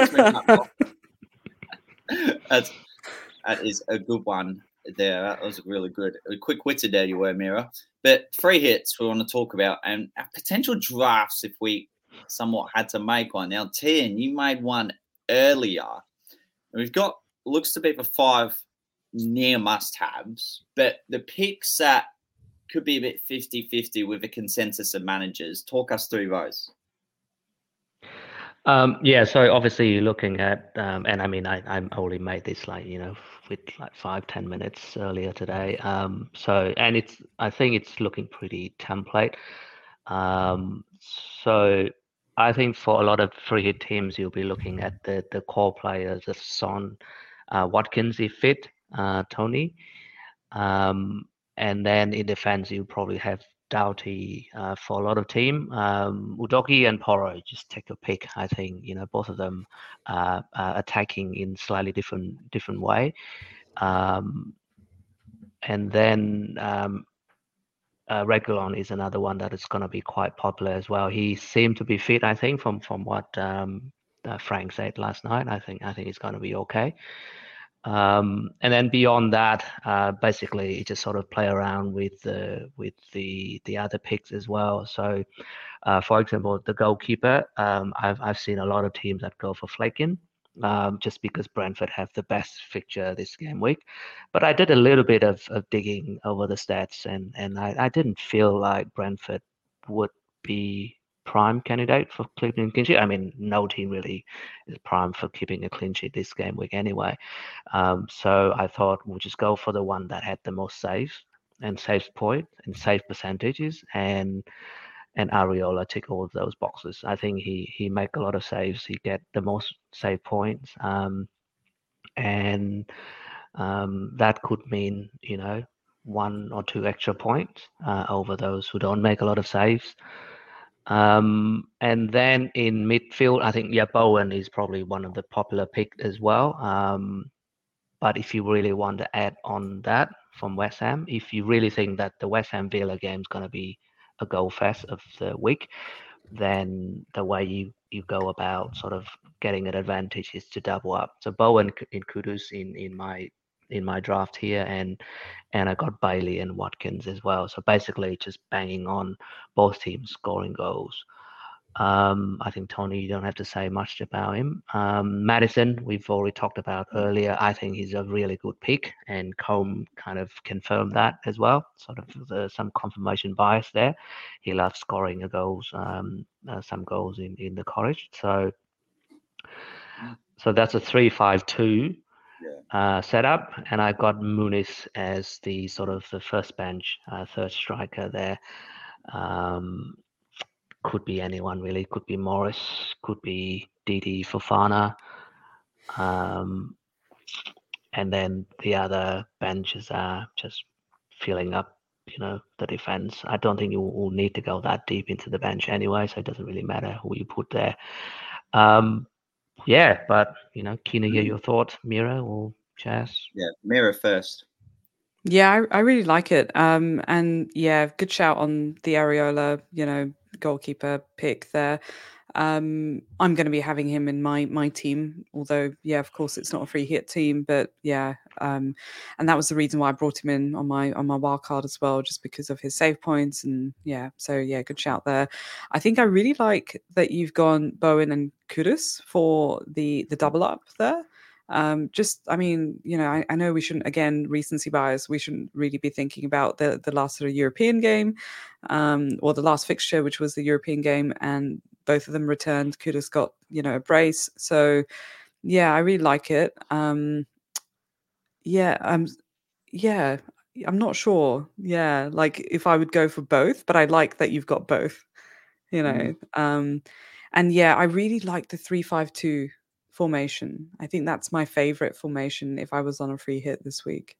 That's, that is a good one there. That was really good. Quick-witted there you were, Mira. But free hits we want to talk about and potential drafts if we somewhat had to make one. Now, Tian, you made one earlier. We've got, looks to be for five near must-haves, but the picks that could be a bit fifty-fifty with a consensus of managers. Talk us through those. Um, yeah, so obviously you're looking at, um, and I mean, I, I only made this like, you know, with like five, ten minutes earlier today. Um, so, and it's, I think it's looking pretty template. Um, so I think for a lot of free hit teams, you'll be looking at the the core players of Son, uh, Watkins if fit, uh, Tony, um, and then in defense you probably have Doughty uh, for a lot of team. Um, Udoki and Porro, just take your pick. I think you know both of them uh, uh, attacking in slightly different different way. Um, and then um, uh, Regulon is another one that is going to be quite popular as well. He seemed to be fit, I think, from from what um, uh, Frank said last night. I think I think he's going to be okay. Um, and then beyond that, uh, basically, just sort of play around with the with the the other picks as well. So, uh, for example, the goalkeeper, um, I've I've seen a lot of teams that go for Flakin. Um, just because Brentford have the best fixture this game week. But I did a little bit of, of digging over the stats, and, and I, I didn't feel like Brentford would be prime candidate for keeping a clean sheet. I mean, no team really is prime for keeping a clean sheet this game week anyway. Um, so I thought we'll just go for the one that had the most saves and save points and save percentages, and and Areola tick all of those boxes. I think he he make a lot of saves. He get the most save points, um, and um, that could mean you know one or two extra points uh, over those who don't make a lot of saves. Um, and then in midfield, I think yeah, Bowen is probably one of the popular picks as well. Um, but if you really want to add on that from West Ham, if you really think that the West Ham Villa game is going to be a goal fest of the week, then the way you, you go about sort of getting an advantage is to double up. So Bowen in Kudus in, in my in my draft here, and and I got Bailey and Watkins as well. So basically just banging on both teams scoring goals. Um, I think Tony, you don't have to say much about him. Um, Madison, we've already talked about earlier. I think he's a really good pick, and Combe kind of confirmed that as well. Sort of the, some confirmation bias there. He loves scoring goals, um, uh, some goals in, in the college. So, so that's a three-five-two uh, setup, and I got Muniz as the sort of the first bench, uh, third striker there. Um, Could be anyone really. Could be Morris. Could be Didi Fofana. Um, and then the other benches are just filling up, you know, the defense. I don't think you will need to go that deep into the bench anyway, so it doesn't really matter who you put there. Um, yeah, but you know, keen to hear your thoughts, Mira or Chaz. Yeah, Mira first. Yeah, I, I really like it. Um, and yeah, good shout on the Areola, you know, goalkeeper pick there. Um, I'm going to be having him in my my team, although yeah, of course it's not a free hit team, but yeah, um, and that was the reason why I brought him in on my on my wild card as well, just because of his save points, and yeah, so yeah, good shout there. I think I really like that you've gone Bowen and Kudus for the the double up there. Um, just, I mean, you know, I, I know we shouldn't, again, recency bias, we shouldn't really be thinking about the, the last sort of European game, um, or the last fixture, which was the European game, and both of them returned. Kudus got, you know, a brace. So, yeah, I really like it. Um, yeah, um, yeah, I'm not sure. Yeah, like if I would go for both, but I like that you've got both, you know. Mm. Um, and yeah, I really like the three five two formation. I think that's my favorite formation if I was on a free hit this week.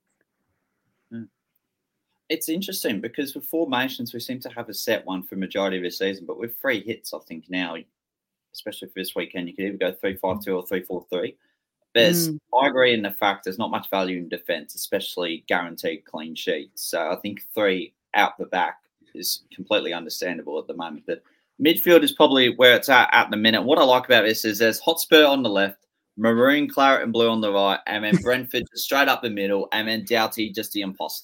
It's interesting because with formations, we seem to have a set one for majority of the season, but with free hits, I think now, especially for this weekend, you could either go three five two or three four three. There's, mm. I agree in the fact there's not much value in defence, especially guaranteed clean sheets. So I think three out the back is completely understandable at the moment. But midfield is probably where it's at at the minute. What I like about this is there's Hotspur on the left, maroon, claret, and blue on the right, and then Brentford just straight up the middle, and then Doughty just the imposter.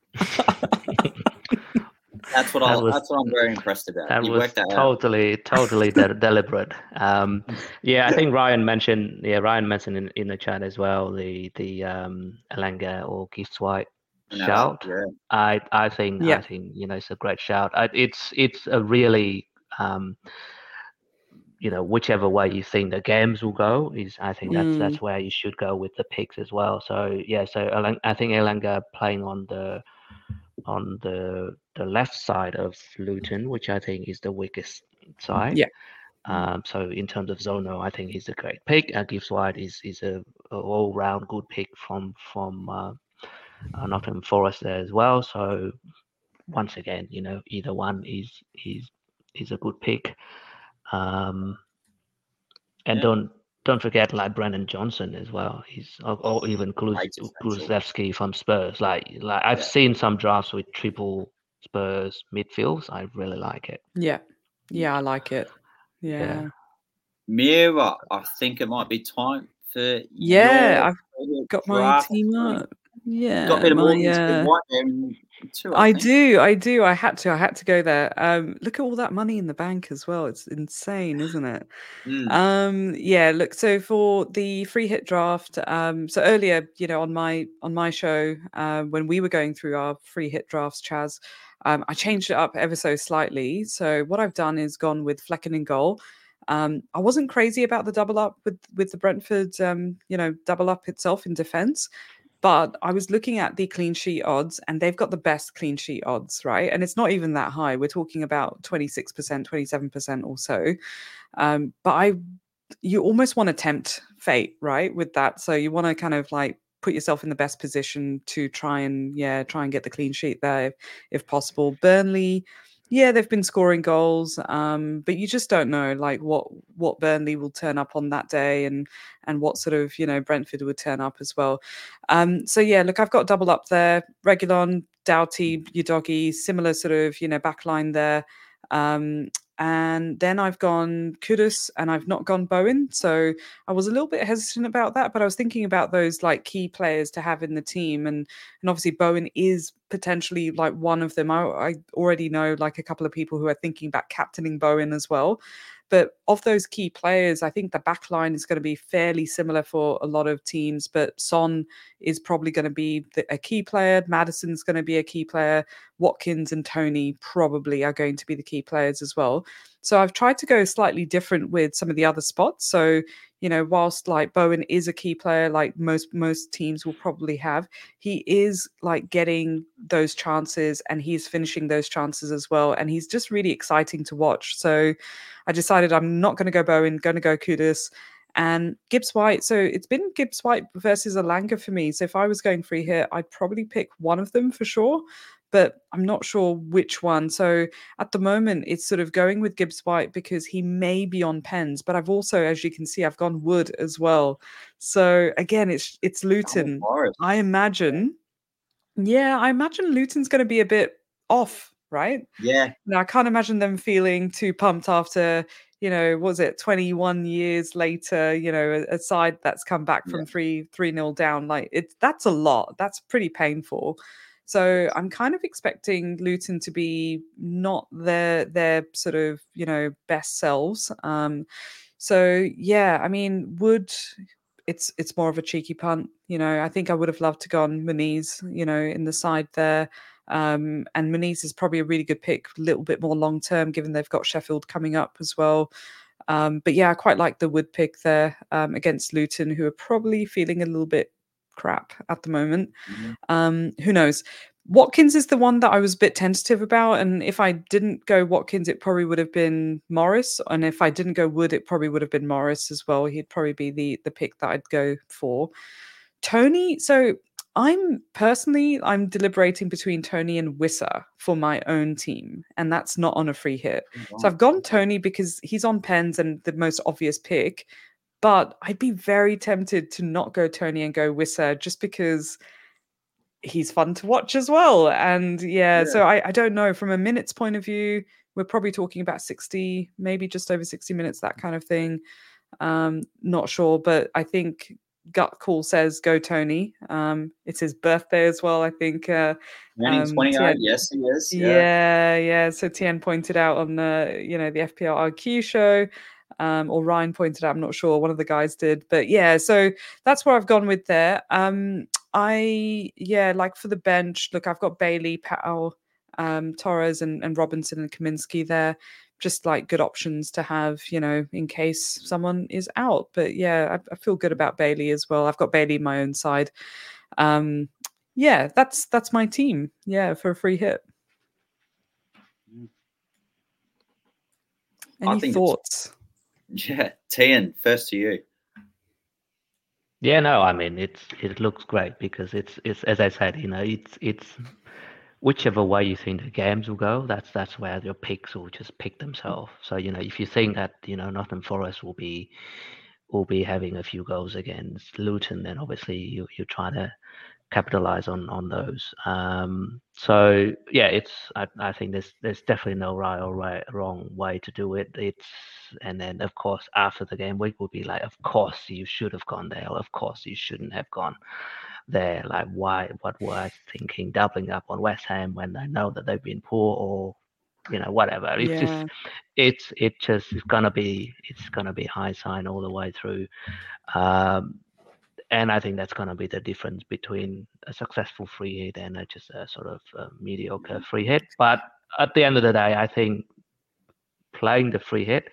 That's what I. Was, that's what I'm very impressed about. That you was that totally, out. totally de- deliberate. Um, yeah, I think Ryan mentioned. Yeah, Ryan mentioned in, in the chat as well the the um, Elanga or Gibbs White shout. Yeah. I I think yeah. I think you know it's a great shout. I, it's it's a really um, you know whichever way you think the games will go is I think that's mm. that's where you should go with the picks as well. So yeah, so I think Elanga playing on the on the the left side of Luton, which I think is the weakest side. Yeah. Um, so in terms of Zono, I think he's a great pick. Uh, Gibbs White is is a, a all round good pick from from uh, uh, Nottingham Forest there as well. So once again, you know, either one is is is a good pick. Um, and Yeah. don't don't forget like Brennan Johnson as well. He's or, or even Kulus- Great differential. Kulusevski from Spurs. Like like I've Yeah. seen some drafts with triple Spurs midfields. I really like it. Yeah. Yeah, I like it. Yeah. Yeah. Mira, I think it might be time for Yeah, your I've got my draft. team up. Yeah. Got a bit of my, Morgan's uh, White there in two, I, I think. do, I do. I had to, I had to go there. Um, look at all that money in the bank as well. It's insane, isn't it? Mm. Um, yeah, look, so for the free hit draft, um, so earlier, you know, on my on my show, uh, when we were going through our free hit drafts, Chaz, um, I changed it up ever so slightly. So what I've done is gone with Flecken in goal. Um, I wasn't crazy about the double up with with the Brentford, um, you know, double up itself in defense. But I was looking at the clean sheet odds, and they've got the best clean sheet odds, right? And it's not even that high. We're talking about twenty-six percent, twenty-seven percent or so. Um, but I, you almost want to tempt fate, right? With that, so you want to kind of like put yourself in the best position to try and yeah, try and get the clean sheet there if, if possible. Burnley, yeah, they've been scoring goals, um, but you just don't know like what what Burnley will turn up on that day, and and what sort of you know Brentford would turn up as well. Um, so yeah, look, I've got double up there. Regulon, Doughty, Udogi, similar sort of you know backline there. Um, and then I've gone Kudus and I've not gone Bowen. So I was a little bit hesitant about that, but I was thinking about those like key players to have in the team. And and obviously Bowen is potentially like one of them. I, I already know like a couple of people who are thinking about captaining Bowen as well. But of those key players, I think the back line is going to be fairly similar for a lot of teams. But Son is probably going to be the, a key player. Maddison's going to be a key player. Watkins and Tony probably are going to be the key players as well. So I've tried to go slightly different with some of the other spots. So, you know, whilst like Bowen is a key player, like most most teams will probably have, he is like getting those chances and he's finishing those chances as well. And he's just really exciting to watch. So I decided I'm not going to go Bowen, going to go Kudus. And Gibbs White, so it's been Gibbs White versus Alanga for me. So if I was going free here, I'd probably pick one of them for sure, but I'm not sure which one. So at the moment, it's sort of going with Gibbs White because he may be on pens, but I've also, as you can see, I've gone Wood as well. So again, it's it's Luton. Oh, I imagine, yeah, I imagine Luton's going to be a bit off, right? Yeah. Now I can't imagine them feeling too pumped after, you know, what was it twenty-one years later, you know, a, a side that's come back from Yeah. three, three nil down. Like it's that's a lot. That's pretty painful. So I'm kind of expecting Luton to be not their their sort of, you know, best selves. Um, so yeah, I mean, would it's it's more of a cheeky punt, you know. I think I would have loved to go on Muniz, you know, in the side there. Um, and Muniz is probably a really good pick, a little bit more long term, given they've got Sheffield coming up as well. Um, but yeah, I quite like the Wood pick there um, against Luton, who are probably feeling a little bit crap at the moment. Mhm. Um, who knows? Watkins is the one that I was a bit tentative about, and if I didn't go Watkins, it probably would have been Morris, and if I didn't go Wood, it probably would have been Morris as well. He'd probably be the the pick that I'd go for. Tony, so I'm personally I'm deliberating between Tony and Wissa for my own team, and that's not on a free hit. So I've gone Tony because he's on pens and the most obvious pick, but I'd be very tempted to not go Tony and go Wissa just because he's fun to watch as well. And yeah, Yeah. so I, I don't know, from a minutes point of view, we're probably talking about sixty, maybe just over sixty minutes, that kind of thing. Um, not sure, but I think gut call says go Tony. Um, it's his birthday as well, I think. Uh, Turning um, twenty-eight, Tien, yes, he is. Yeah. yeah, yeah. So Tien pointed out on the, you know, the F P L I Q show, um, or Ryan pointed out, I'm not sure, one of the guys did, but yeah, so that's where I've gone with there. Um, I, yeah, like for the bench, look, I've got Bailey, Powell, um, Torres and, and Robinson and Kaminsky there. Just like good options to have, you know, in case someone is out. But yeah, I, I feel good about Bailey as well. I've got Bailey in my own side. Um, yeah, that's that's my team. Yeah, for a free hit. Mm. Any think it's- thoughts? Yeah, Tian, first to you. Yeah, no, I mean it's it looks great because it's it's as I said, you know, it's it's whichever way you think the games will go, that's that's where your picks will just pick themselves. So you know, if you think that you know Nottingham Forest will be will be having a few goals against Luton, then obviously you you try to capitalize on on those. Um, so yeah, it's I, I think there's there's definitely no right or right wrong way to do it. It's and then of course after the game week will be like, of course you should have gone there. Of course you shouldn't have gone there. Like why? What were I thinking? Doubling up on West Ham when I know that they've been poor or you know whatever. It's Yeah. just it's it just it's gonna be it's gonna be high sign all the way through. Um, and I think that's going to be the difference between a successful free hit and a, just a sort of a mediocre free hit. But at the end of the day, I think playing the free hit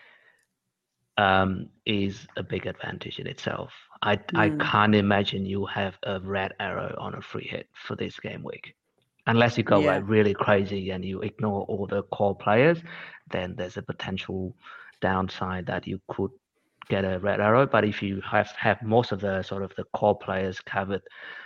um, is a big advantage in itself. I, mm. I can't imagine you have a red arrow on a free hit for this game week. Unless you go yeah. like really crazy and you ignore all the core players, then there's a potential downside that you could get a red arrow. But if you have have most of the sort of the core players covered,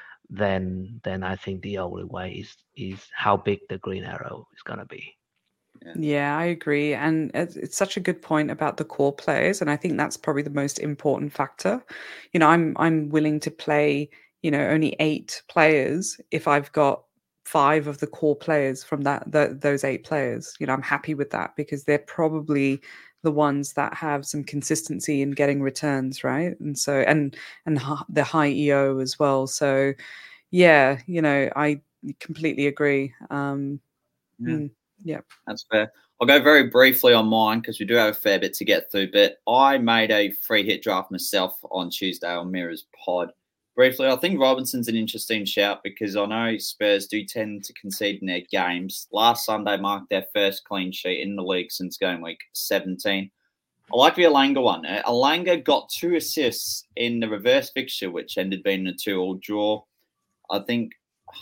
then then I think the only way is is how big the green arrow is going to be. Yeah. yeah, I agree. And it's, it's such a good point about the core players. And I think that's probably the most important factor. You know, I'm I'm willing to play, you know, only eight players if I've got five of the core players from that the, those eight players. You know, I'm happy with that because they're probably the ones that have some consistency in getting returns, right? And so and and the high E O as well. So yeah, you know, I completely agree. Um, yeah. Mm, yeah, that's fair. I'll go very briefly on mine because we do have a fair bit to get through. But I made a free hit draft myself on Tuesday on Mirror's pod. Briefly, I think Robinson's an interesting shout because I know Spurs do tend to concede in their games. Last Sunday marked their first clean sheet in the league since game week seventeen. I like the Alanga one. Alanga got two assists in the reverse fixture, which ended being a two-all draw. I think,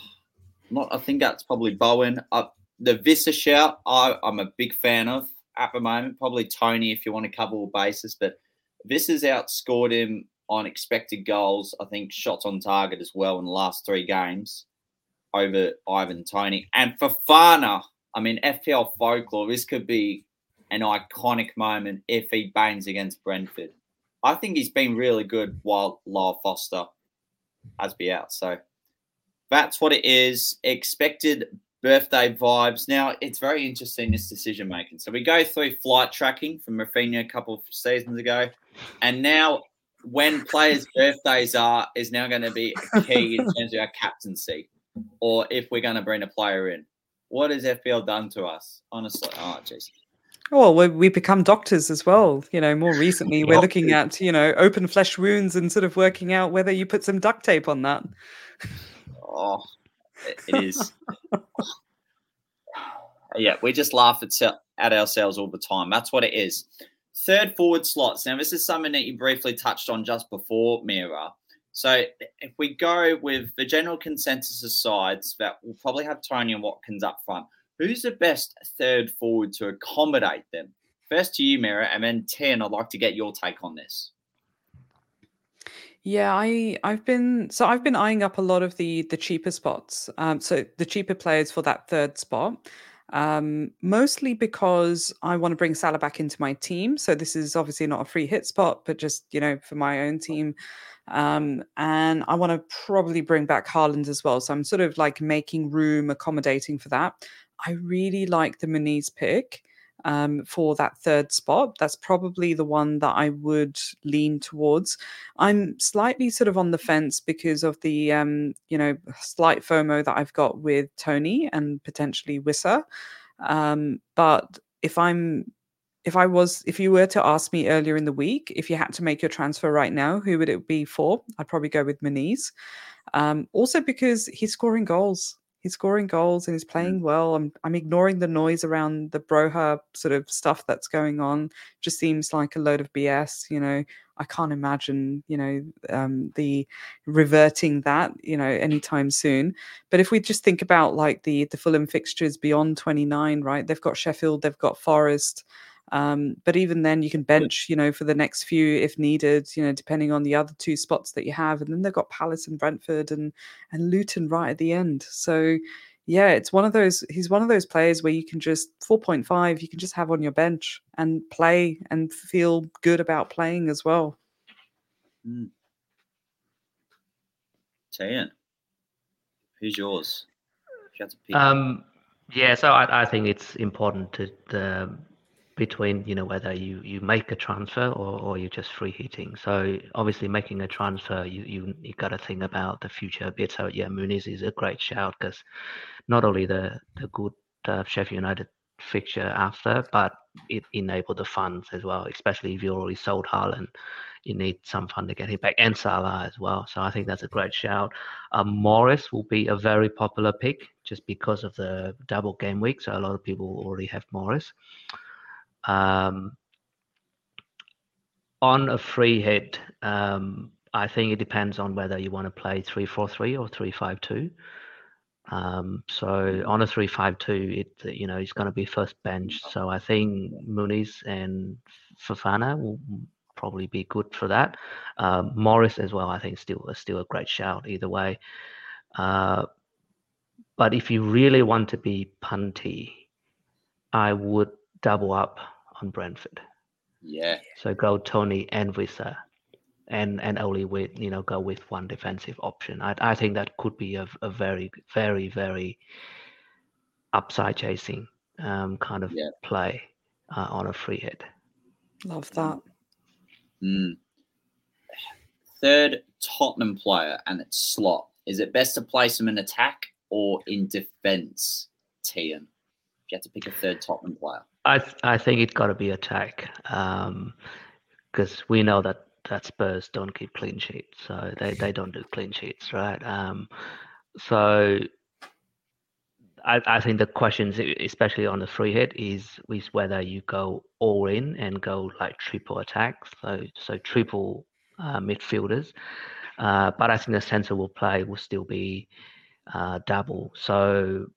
not. I think that's probably Bowen. Uh, the Visser shout, I, I'm a big fan of at the moment. Probably Tony if you want to cover all bases, but Visser's outscored him on expected goals. I think shots on target as well in the last three games over Ivan Toney. And Fofana, I mean, F P L folklore, this could be an iconic moment if he bangs against Brentford. I think he's been really good while Lyle Foster has been out. So that's what it is. Expected birthday vibes. Now, it's very interesting, this decision-making. So we go through flight tracking from Rafinha a couple of seasons ago. And now when players' birthdays are is now going to be key in terms of our captaincy or if we're going to bring a player in. What has F P L done to us? Honestly, oh, jeez. Well, we we become doctors as well. You know, more recently, we're looking at, you know, open flesh wounds and sort of working out whether you put some duct tape on that. Oh, it is. Yeah, we just laugh at, at ourselves all the time. That's what it is. Third forward slots. Now, this is something that you briefly touched on just before, Mira. So if we go with the general consensus of sides, that we'll probably have Tony and Watkins up front. Who's the best third forward to accommodate them? First to you, Mira, and then Tian, I'd like to get your take on this. Yeah, I I've been so I've been eyeing up a lot of the the cheaper spots. Um, so the cheaper players for that third spot. Um, mostly because I want to bring Salah back into my team. So this is obviously not a free hit spot, but just, you know, for my own team. Um, and I want to probably bring back Haaland as well. So I'm sort of like making room, accommodating for that. I really like the Muniz pick um, for that third spot. That's probably the one that I would lean towards. I'm slightly sort of on the fence because of the, um, you know, slight FOMO that I've got with Tony and potentially Wissa. Um, but if I'm, if I was, if you were to ask me earlier in the week, if you had to make your transfer right now, who would it be for? I'd probably go with Muniz. Um, also because he's scoring goals. He's scoring goals and he's playing well. I'm I'm ignoring the noise around the Broha sort of stuff that's going on. Just seems like a load of B S. You know, I can't imagine, you know, um, the reverting that, you know, anytime soon. But if we just think about like the the Fulham fixtures beyond twenty-nine, right? They've got Sheffield, they've got Forest. Um, but even then, you can bench, you know, for the next few if needed, you know, depending on the other two spots that you have. And then they've got Palace and Brentford and and Luton right at the end. So yeah, it's one of those. He's one of those players where you can just four point five. You can just have on your bench and play and feel good about playing as well. Mm. Tian, who's yours? You have to pick. Um, yeah, so I, I think it's important to the between you know whether you, you make a transfer or, or you're just free hitting. So obviously making a transfer, you you, you got to think about the future a bit. So yeah, Muniz is a great shout because not only the the good uh, Sheffield United fixture after, but it enabled the funds as well. Especially if you already sold Haaland, you need some fund to get him back, and Salah as well. So I think that's a great shout. Um, Morris will be a very popular pick just because of the double game week. So a lot of people already have Morris. Um, on a free hit, um, I think it depends on whether you want to play three four three or three five two. Um, so on a three five two, it you know it's going to be first bench. So I think Muniz and Fofana will probably be good for that. Um, Morris as well, I think still still a great shout either way. Uh, but if you really want to be punty, I would double up on Brentford. Yeah. So go Tony and Wissa, and and only with you know go with one defensive option. I I think that could be a, a very very very upside chasing um, kind of yeah. play uh, on a free hit. Love that. Mm. Third Tottenham player, and it's slot. Is it best to place him in attack or in defence, Tian? You have to pick a third Tottenham player. I th- I think it's got to be attack because um, we know that, that Spurs don't keep clean sheets, so they, they don't do clean sheets, right? Um, so I, I think the questions, especially on the free hit, is is whether you go all in and go like triple attacks, so so triple uh, midfielders. Uh, but I think the sensible play will still be uh, double. So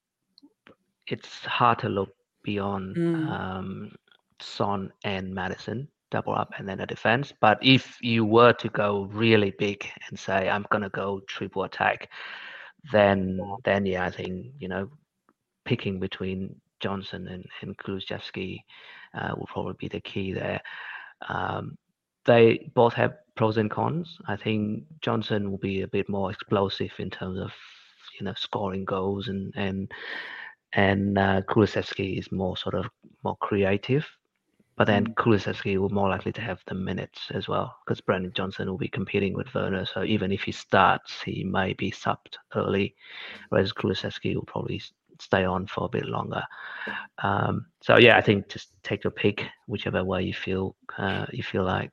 it's hard to look beyond Mm. um, Son and Madison, double up and then a defense. But if you were to go really big and say, I'm going to go triple attack, then, then yeah, I think, you know, picking between Johnson and, and Kulusevski uh, will probably be the key there. Um, they both have pros and cons. I think Johnson will be a bit more explosive in terms of, you know, scoring goals and, and and uh, Kulusevski is more sort of more creative, but then mm. Kulusevski will more likely to have the minutes as well because Brendan Johnson will be competing with Werner. So even if he starts, he may be subbed early, whereas Kulusevski will probably stay on for a bit longer. Um, so yeah, I think just take your pick, whichever way you feel uh, you feel like.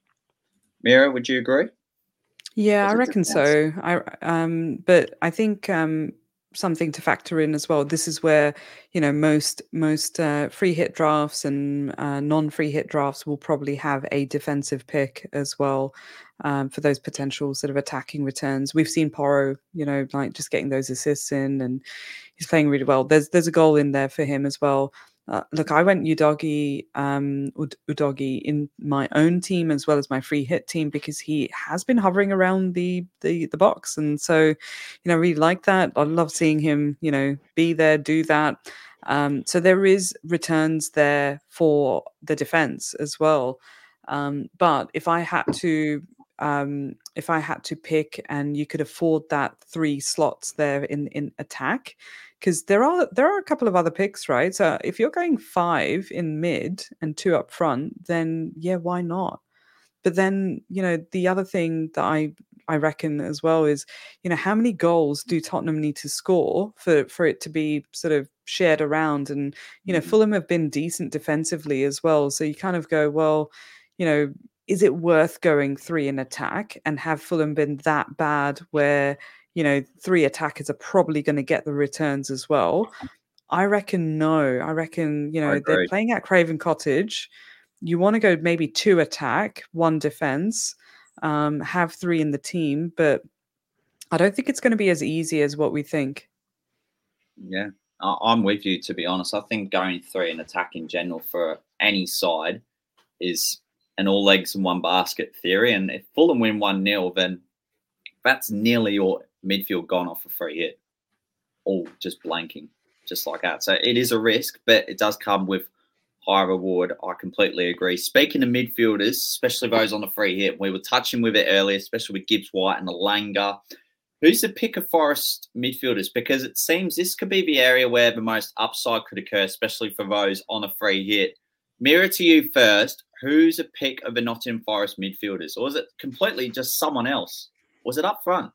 Mira, would you agree? Yeah, I reckon so. I um, but I think um. something to factor in as well. This is where, you know, most most uh, free hit drafts and uh, non-free hit drafts will probably have a defensive pick as well um, for those potential sort of attacking returns. We've seen Porro, you know, like just getting those assists in, and he's playing really well. There's there's a goal in there for him as well. Uh, look, I went Udogie, um, Udogie in my own team as well as my free hit team because he has been hovering around the the the box, and so you know, I really like that. I love seeing him, you know, be there, do that. Um, so there is returns there for the defense as well. Um, but if I had to, um, if I had to pick, and you could afford that three slots there in in attack. Because there are there are a couple of other picks, right? So if you're going five in mid and two up front, then yeah, why not? But then, you know, the other thing that I I reckon as well is, you know, how many goals do Tottenham need to score for for it to be sort of shared around? And you know, Fulham have been decent defensively as well, so you kind of go, well, you know, is it worth going three in attack and have Fulham been that bad where, you know, three attackers are probably going to get the returns as well? I reckon no. I reckon, you know, they're playing at Craven Cottage. You want to go maybe two attack, one defense, um, have three in the team, but I don't think it's going to be as easy as what we think. Yeah, I- I'm with you, to be honest. I think going three and attack in general for any side is an all eggs in one basket theory. And if Fulham win one nil, then that's nearly your midfield gone off a free hit, all just blanking, just like that. So it is a risk, but it does come with high reward. I completely agree. Speaking of midfielders, especially those on the free hit, we were touching with it earlier, especially with Gibbs White and Elanga. Who's the pick of Forest midfielders? Because it seems this could be the area where the most upside could occur, especially for those on a free hit. Mirror to you first. Who's a pick of the Nottingham Forest midfielders? Or is it completely just someone else? Was it up front?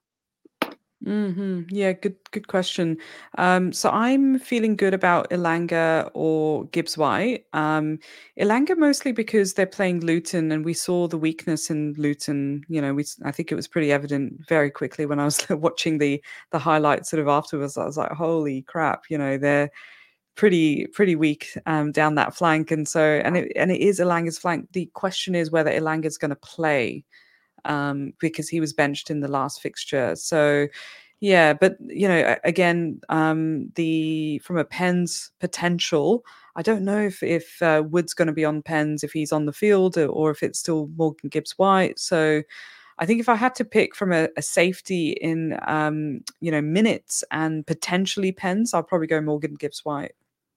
hmm Yeah, good good question. Um, so I'm feeling good about Elanga or Gibbs White. Um, Elanga mostly because they're playing Luton, and we saw the weakness in Luton. You know, we s- I think it was pretty evident very quickly when I was watching the the highlights sort of afterwards. I was like, holy crap! You know, they're pretty pretty weak um, down that flank, and so and it and it is Elanga's flank. The question is whether Elanga's going to play um, because he was benched in the last fixture. So, yeah, but you know, a- again, um, the from a Pens potential, I don't know if if uh, Wood's going to be on Pens if he's on the field, or, or if it's still Morgan Gibbs White. So, I think if I had to pick from a, a safety in um, you know minutes and potentially Pens, I'll probably go Morgan Gibbs White.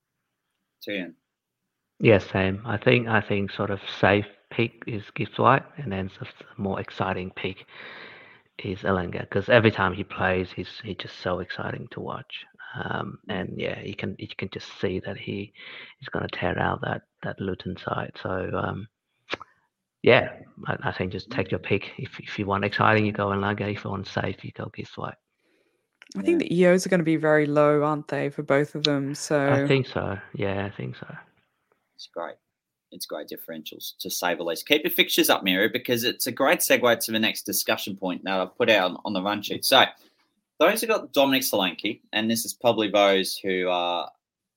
Tian. Yeah, same. I think I think sort of safe pick is Gibbs White, and then sort of the more exciting pick is Elanga, because every time he plays, he's he's just so exciting to watch. Um, and yeah, you can you can just see that he is going to tear out that that Luton side. So um, yeah, I, I think just take your pick. If if you want exciting, you go Elanga. If you want safe, you go Gibbs White. I think the E Os are going to be very low, aren't they, for both of them? I So think so. Yeah, I think so. It's great. It's great differentials, to say the least. Keep your fixtures up, Mary, because it's a great segue to the next discussion point that I've put out on, on the run sheet. So, those who got Dominic Solanke, and this is probably those who are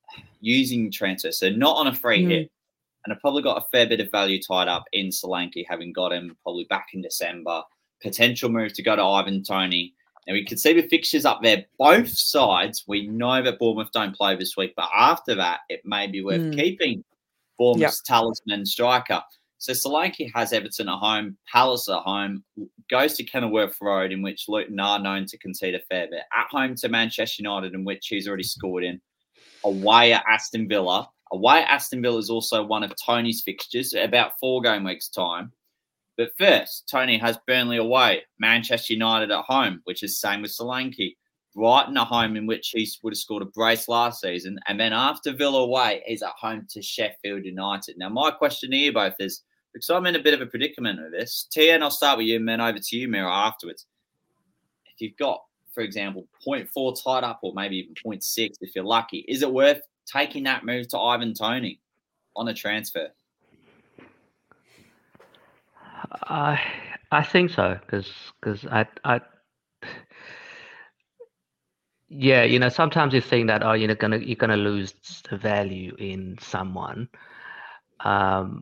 using transfer, so not on a free Mm. hit, and have probably got a fair bit of value tied up in Solanke, having got him probably back in December. Potential move to go to Ivan Toney. Now, we can see the fixtures up there. Both sides, we know that Bournemouth don't play this week, but after that, it may be worth Mm. keeping Bournemouth's talisman striker. So Solanke has Everton at home, Palace at home, goes to Kenilworth Road, in which Luton are known to concede a fair bit. At home to Manchester United, in which he's already scored in. Away at Aston Villa. Away at Aston Villa is also one of Tony's fixtures, about four game weeks' time. But first, Tony has Burnley away, Manchester United at home, which is same with Solanke. Brighton at home, in which he would have scored a brace last season. And then after Villa away, he's at home to Sheffield United. Now, my question to you both is, because I'm in a bit of a predicament with this, Tian, I'll start with you and then over to you, Mira, afterwards. If you've got, for example, zero point four tied up, or maybe even zero point six if you're lucky, is it worth taking that move to Ivan Toney on a transfer? I I think so, because because I I yeah, you know, sometimes you think that, oh, you're gonna you're gonna lose the value in someone, um,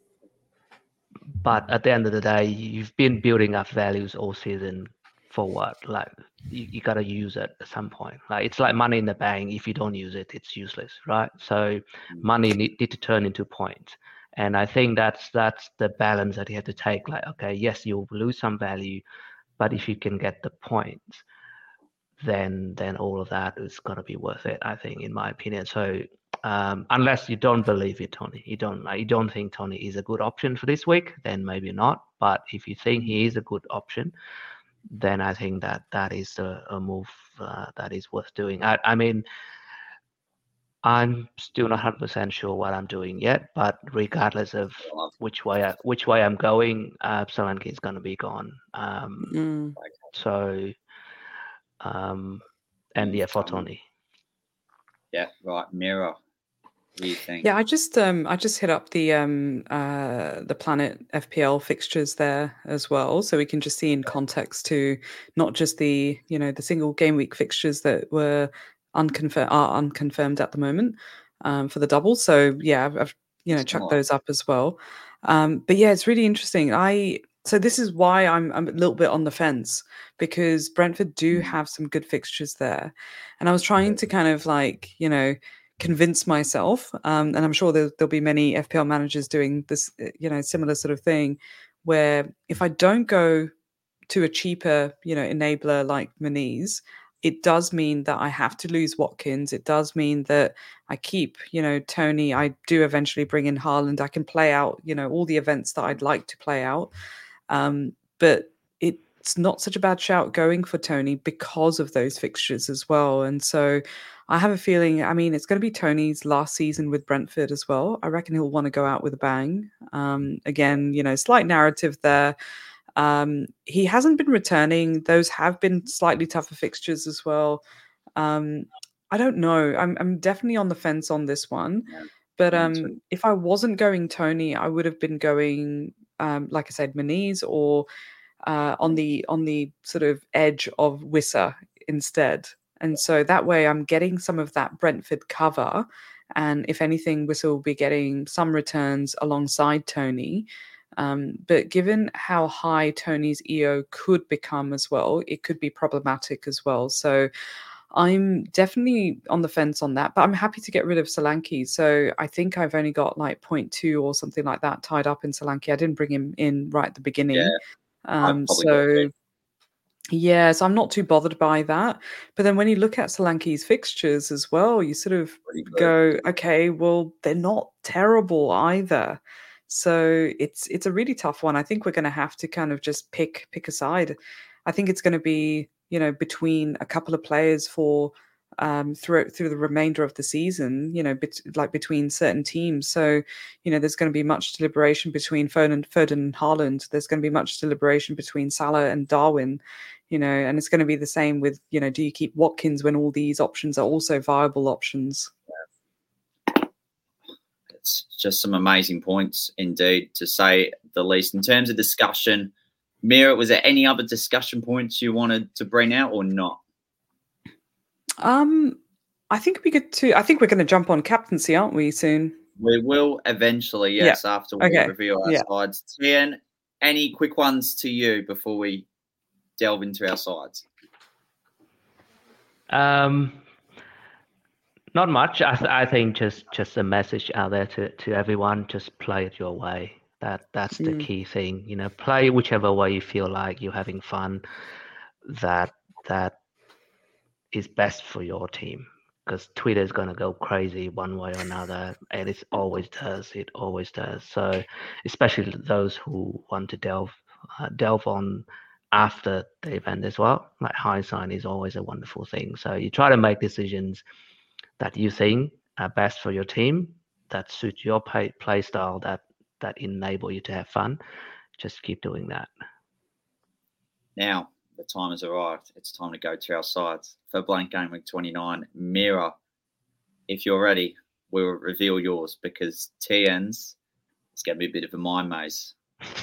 but at the end of the day, you've been building up values all season for what? Like you, you got to use it at some point. Like it's like money in the bank. If you don't use it, it's useless, right? So money need, need to turn into points. And I think that's that's the balance that you have to take. Like, okay, yes, you'll lose some value, but if you can get the points, then then all of that is going to be worth it, I think, in my opinion. So um, unless you don't believe in Tony, you don't like, you don't think Tony is a good option for this week, then maybe not. But if you think he is a good option, then I think that that is a, a move uh, that is worth doing. I, I mean, I'm still not one hundred percent sure what I'm doing yet, but regardless of which way I, which way I'm going, uh, Solanke is going to be gone. Um, Mm. So, um, and yeah, for Tony. Yeah, right. Mira, what do you think? Yeah, I just um I just hit up the um uh the Planet F P L fixtures there as well, so we can just see in context to not just the you know the single game week fixtures that were unconfirmed are unconfirmed at the moment um for the double. So yeah, I've, I've you know chucked those up as well. Um, but yeah, it's really interesting. I so this is why I'm, I'm a little bit on the fence, because Brentford do have some good fixtures there. And I was trying to kind of like, you know, convince myself, um, and I'm sure there, there'll be many F P L managers doing this, you know, similar sort of thing, where if I don't go to a cheaper, you know, enabler like Moniz, it does mean that I have to lose Watkins. It does mean that I keep, you know, Tony. I do eventually bring in Haaland. I can play out, you know, all the events that I'd like to play out. Um, but it's not such a bad shout going for Tony because of those fixtures as well. And so I have a feeling, I mean, it's going to be Tony's last season with Brentford as well. I reckon he'll want to go out with a bang. Um, again, you know, slight narrative there. Um, he hasn't been returning. Those have been slightly tougher fixtures as well. Um, I don't know. I'm I'm definitely on the fence on this one. Yeah. But Yeah, um, true. if I wasn't going Tony, I would have been going, um, like I said, Moniz, or uh, on the on the sort of edge of Wissa instead. And so that way I'm getting some of that Brentford cover. And if anything, Wissa will be getting some returns alongside Tony. Um, but given how high Tony's E O could become as well, it could be problematic as well. So I'm definitely on the fence on that, but I'm happy to get rid of Solanke. So I think I've only got like zero point two or something like that tied up in Solanke. I didn't bring him in right at the beginning. Yeah, um, so yeah, so I'm not too bothered by that. But then when you look at Solanke's fixtures as well, you sort of go, okay, well, they're not terrible either. So it's it's a really tough one. I think we're going to have to kind of just pick pick a side. I think it's going to be, you know, between a couple of players for um, through through the remainder of the season. You know, bet, like between certain teams. So you know, there's going to be much deliberation between Foden, Foden and Haaland. There's going to be much deliberation between Salah and Darwin. You know, and it's going to be the same with, you know, do you keep Watkins when all these options are also viable options? It's just some amazing points indeed, to say the least. In terms of discussion, Mira, was there any other discussion points you wanted to bring out or not? Um, I think we could too. I think we're going to jump on captaincy, aren't we, soon? We will eventually, yes, yeah. after we okay. review our yeah. sides. Tian, any quick ones to you before we delve into our sides? Um, not much. I, th- I think just just a message out there to, to everyone: just play it your way. That that's the Mm. key thing. You know, play whichever way you feel like you're having fun. That that is best for your team, because Twitter is going to go crazy one way or another, and it always does. It always does. So, especially those who want to delve uh, delve on after the event as well. Like hindsight is always a wonderful thing. So you try to make decisions that you think are best for your team, that suit your play, play style, that that enable you to have fun. Just keep doing that. Now, the time has arrived. It's time to go to our sides for Blank Game Week twenty-nine. Mira, if you're ready, we'll reveal yours, because T N's it's going to be a bit of a mind maze.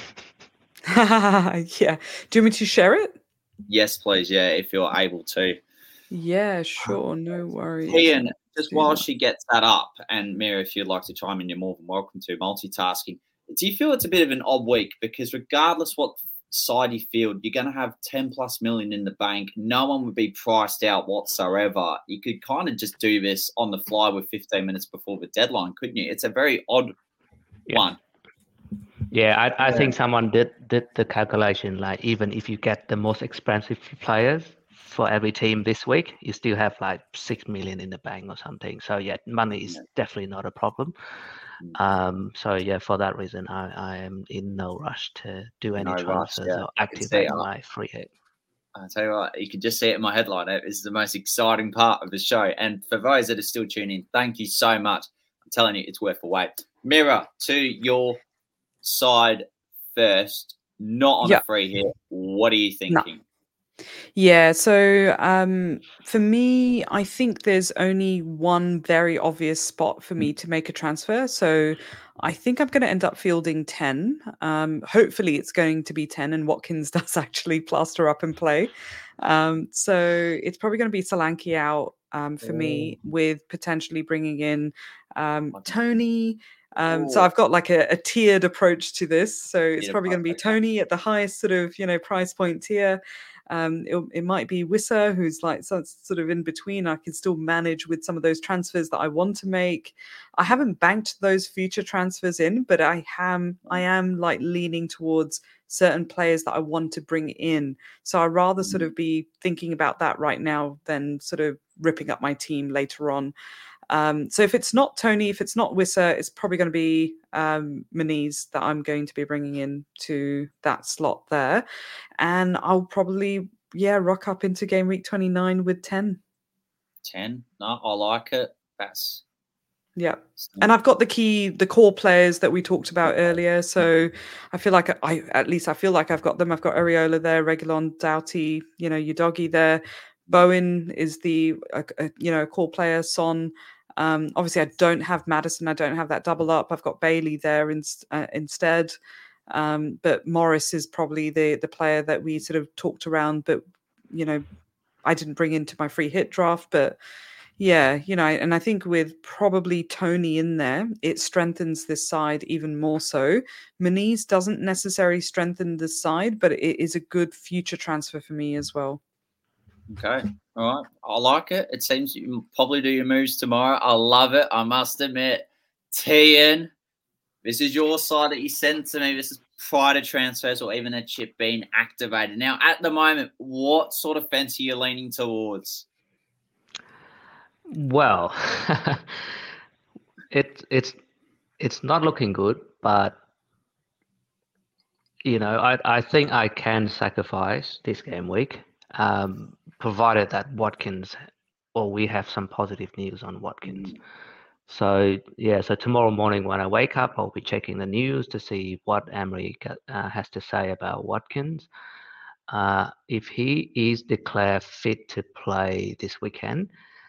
Yeah. Do you want me to share it? Yes, please. Yeah, if you're able to. Yeah, sure. No worries. Tian, just while she gets that up, and Mira, if you'd like to chime in, you're more than welcome to. Multitasking. Do you feel it's a bit of an odd week? Because regardless what side you field, you're going to have ten plus million in the bank. No one would be priced out whatsoever. You could kind of just do this on the fly with fifteen minutes before the deadline, couldn't you? It's a very odd yeah. one. Yeah, I, I Yeah. think someone did did the calculation. Like, even if you get the most expensive players for every team this week, you still have like six million in the bank or something. So yeah, money is Yeah. definitely not a problem. Um, so yeah, for that reason, I, I am in no rush to do any No rush, transfers yeah. or I can see activate it. my free hit. I tell you what, you can just see it in my headline. It is the most exciting part of the show. And for those that are still tuning in, thank you so much. I'm telling you, it's worth a wait. Mira, to your side first, not on Yeah. a free hit. What are you thinking? No. Yeah, so um, for me, I think there's only one very obvious spot for me to make a transfer. So I think I'm going to end up fielding ten. Um, hopefully it's going to be ten and Watkins does actually plaster up and play. Um, so it's probably going to be Solanke out um, for me, with potentially bringing in Um, Tony. Um, so I've got like a, a tiered approach to this. So it's Tiered probably going to be approach, okay. Tony at the highest sort of, you know, price point tier. Um, it, it might be Wissa, who's like so, sort of in between. I can still manage with some of those transfers that I want to make. I haven't banked those future transfers in, but I am I am like leaning towards certain players that I want to bring in. So I'd rather sort of be thinking about that right now than sort of ripping up my team later on. Um, so if it's not Tony, if it's not Wissa, it's probably going to be um, Moniz that I'm going to be bringing in to that slot there. And I'll probably, yeah, rock up into game week twenty-nine with ten. ten? No, I like it. That's... Yeah. And I've got the key, the core players that we talked about earlier. So I feel like I, at least I feel like I've got them. I've got Areola there, Reguilon, Doughty, you know, Udogie there. Bowen is the, uh, uh, you know, core player. Son. Um, obviously, I don't have Madison. I don't have that double up. I've got Bailey there in, uh, instead. Um, but Morris is probably the the player that we sort of talked around, but, you know, I didn't bring into my free hit draft. But yeah, you know, and I think with probably Tony in there, it strengthens this side even more so. Moniz doesn't necessarily strengthen this side, but it is a good future transfer for me as well. Okay. All right. I like it. It seems you probably do your moves tomorrow. I love it. I must admit. Tian, this is your side that you sent to me. This is prior to transfers or even a chip being activated. Now, at the moment, what sort of fence are you leaning towards? Well, it, it's it's not looking good, but you know, I I think I can sacrifice this game week, um, provided that Watkins, or we have some positive news on Watkins. Mm. So yeah, so tomorrow morning when I wake up, I'll be checking the news to see what Emery uh, has to say about Watkins. Uh, if he is declared fit to play this weekend,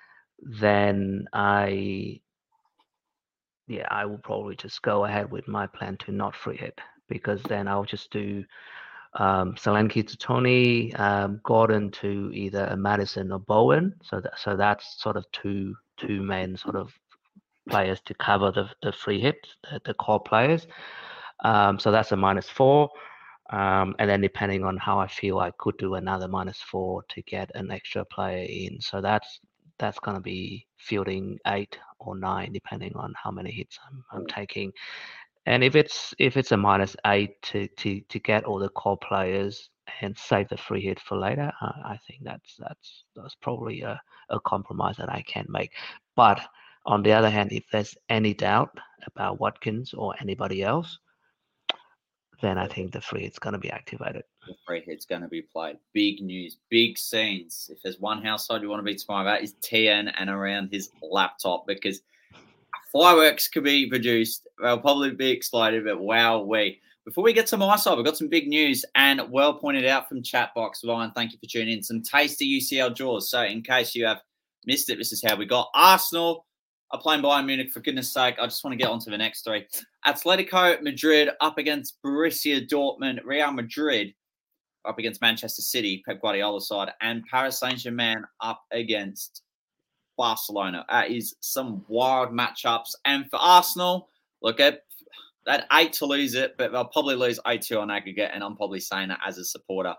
then I, yeah, I will probably just go ahead with my plan to not free hit, because then I'll just do um, Solanke to Tony, um, Gordon to either a Madison or Bowen. So that so that's sort of two two main sort of players to cover the the free hit, the, the core players. Um, so that's a minus four. Um, and then depending on how I feel, I could do another minus four to get an extra player in. So that's that's going to be fielding eight or nine, depending on how many hits I'm, I'm taking. And if it's if it's a minus eight to to to get all the core players and save the free hit for later, uh, I think that's that's that's probably a, a compromise that I can make. But on the other hand, if there's any doubt about Watkins or anybody else, then I think the free hit's going to be activated. The free hit's going to be played. Big news, big scenes. If there's one household you want to be tomorrow about, is T N and around his laptop, because fireworks could be produced. They'll probably be exploded, but wow, we. Before we get to my side, we've got some big news, and well pointed out from Chatbox. Ryan, thank you for tuning in. Some tasty U C L draws. So in case you have missed it, this is how we got. Arsenal are playing Bayern Munich, for goodness sake. I just want to get on to the next three. Atletico Madrid up against Borussia Dortmund. Real Madrid up against Manchester City, Pep Guardiola's side. And Paris Saint-Germain up against Barcelona. That is some wild matchups. And for Arsenal, look, at that eight to lose it, but they'll probably lose eight two on aggregate, and I'm probably saying that as a supporter.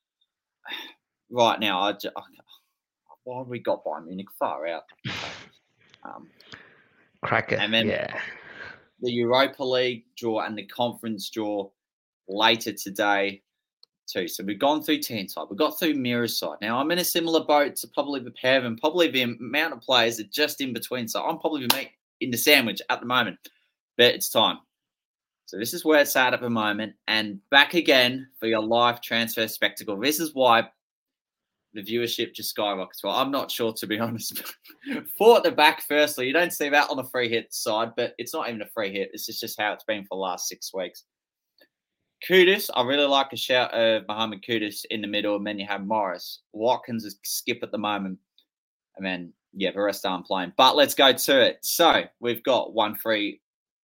Right now, I just, why have we got Bayern Munich far out? Um, Cracker, and then yeah. The Europa League draw and the conference draw later today too. So we've gone through ten side. We've got through Mira's side. Now I'm in a similar boat to probably the pair of them. Probably the amount of players are just in between. So I'm probably the meat in the sandwich at the moment. But it's time. So this is where it's at at the moment. And back again for your live transfer spectacle. This is why the viewership just skyrockets. Well, I'm not sure, to be honest. Four at the back, firstly. You don't see that on the free hit side, but it's not even a free hit. This is just how it's been for the last six weeks. Kudus, I really like a shout of Mohamed Kudus in the middle, and then you have Morris. Watkins is skip at the moment. And then, yeah, the rest aren't playing. But let's go to it. So we've got one free.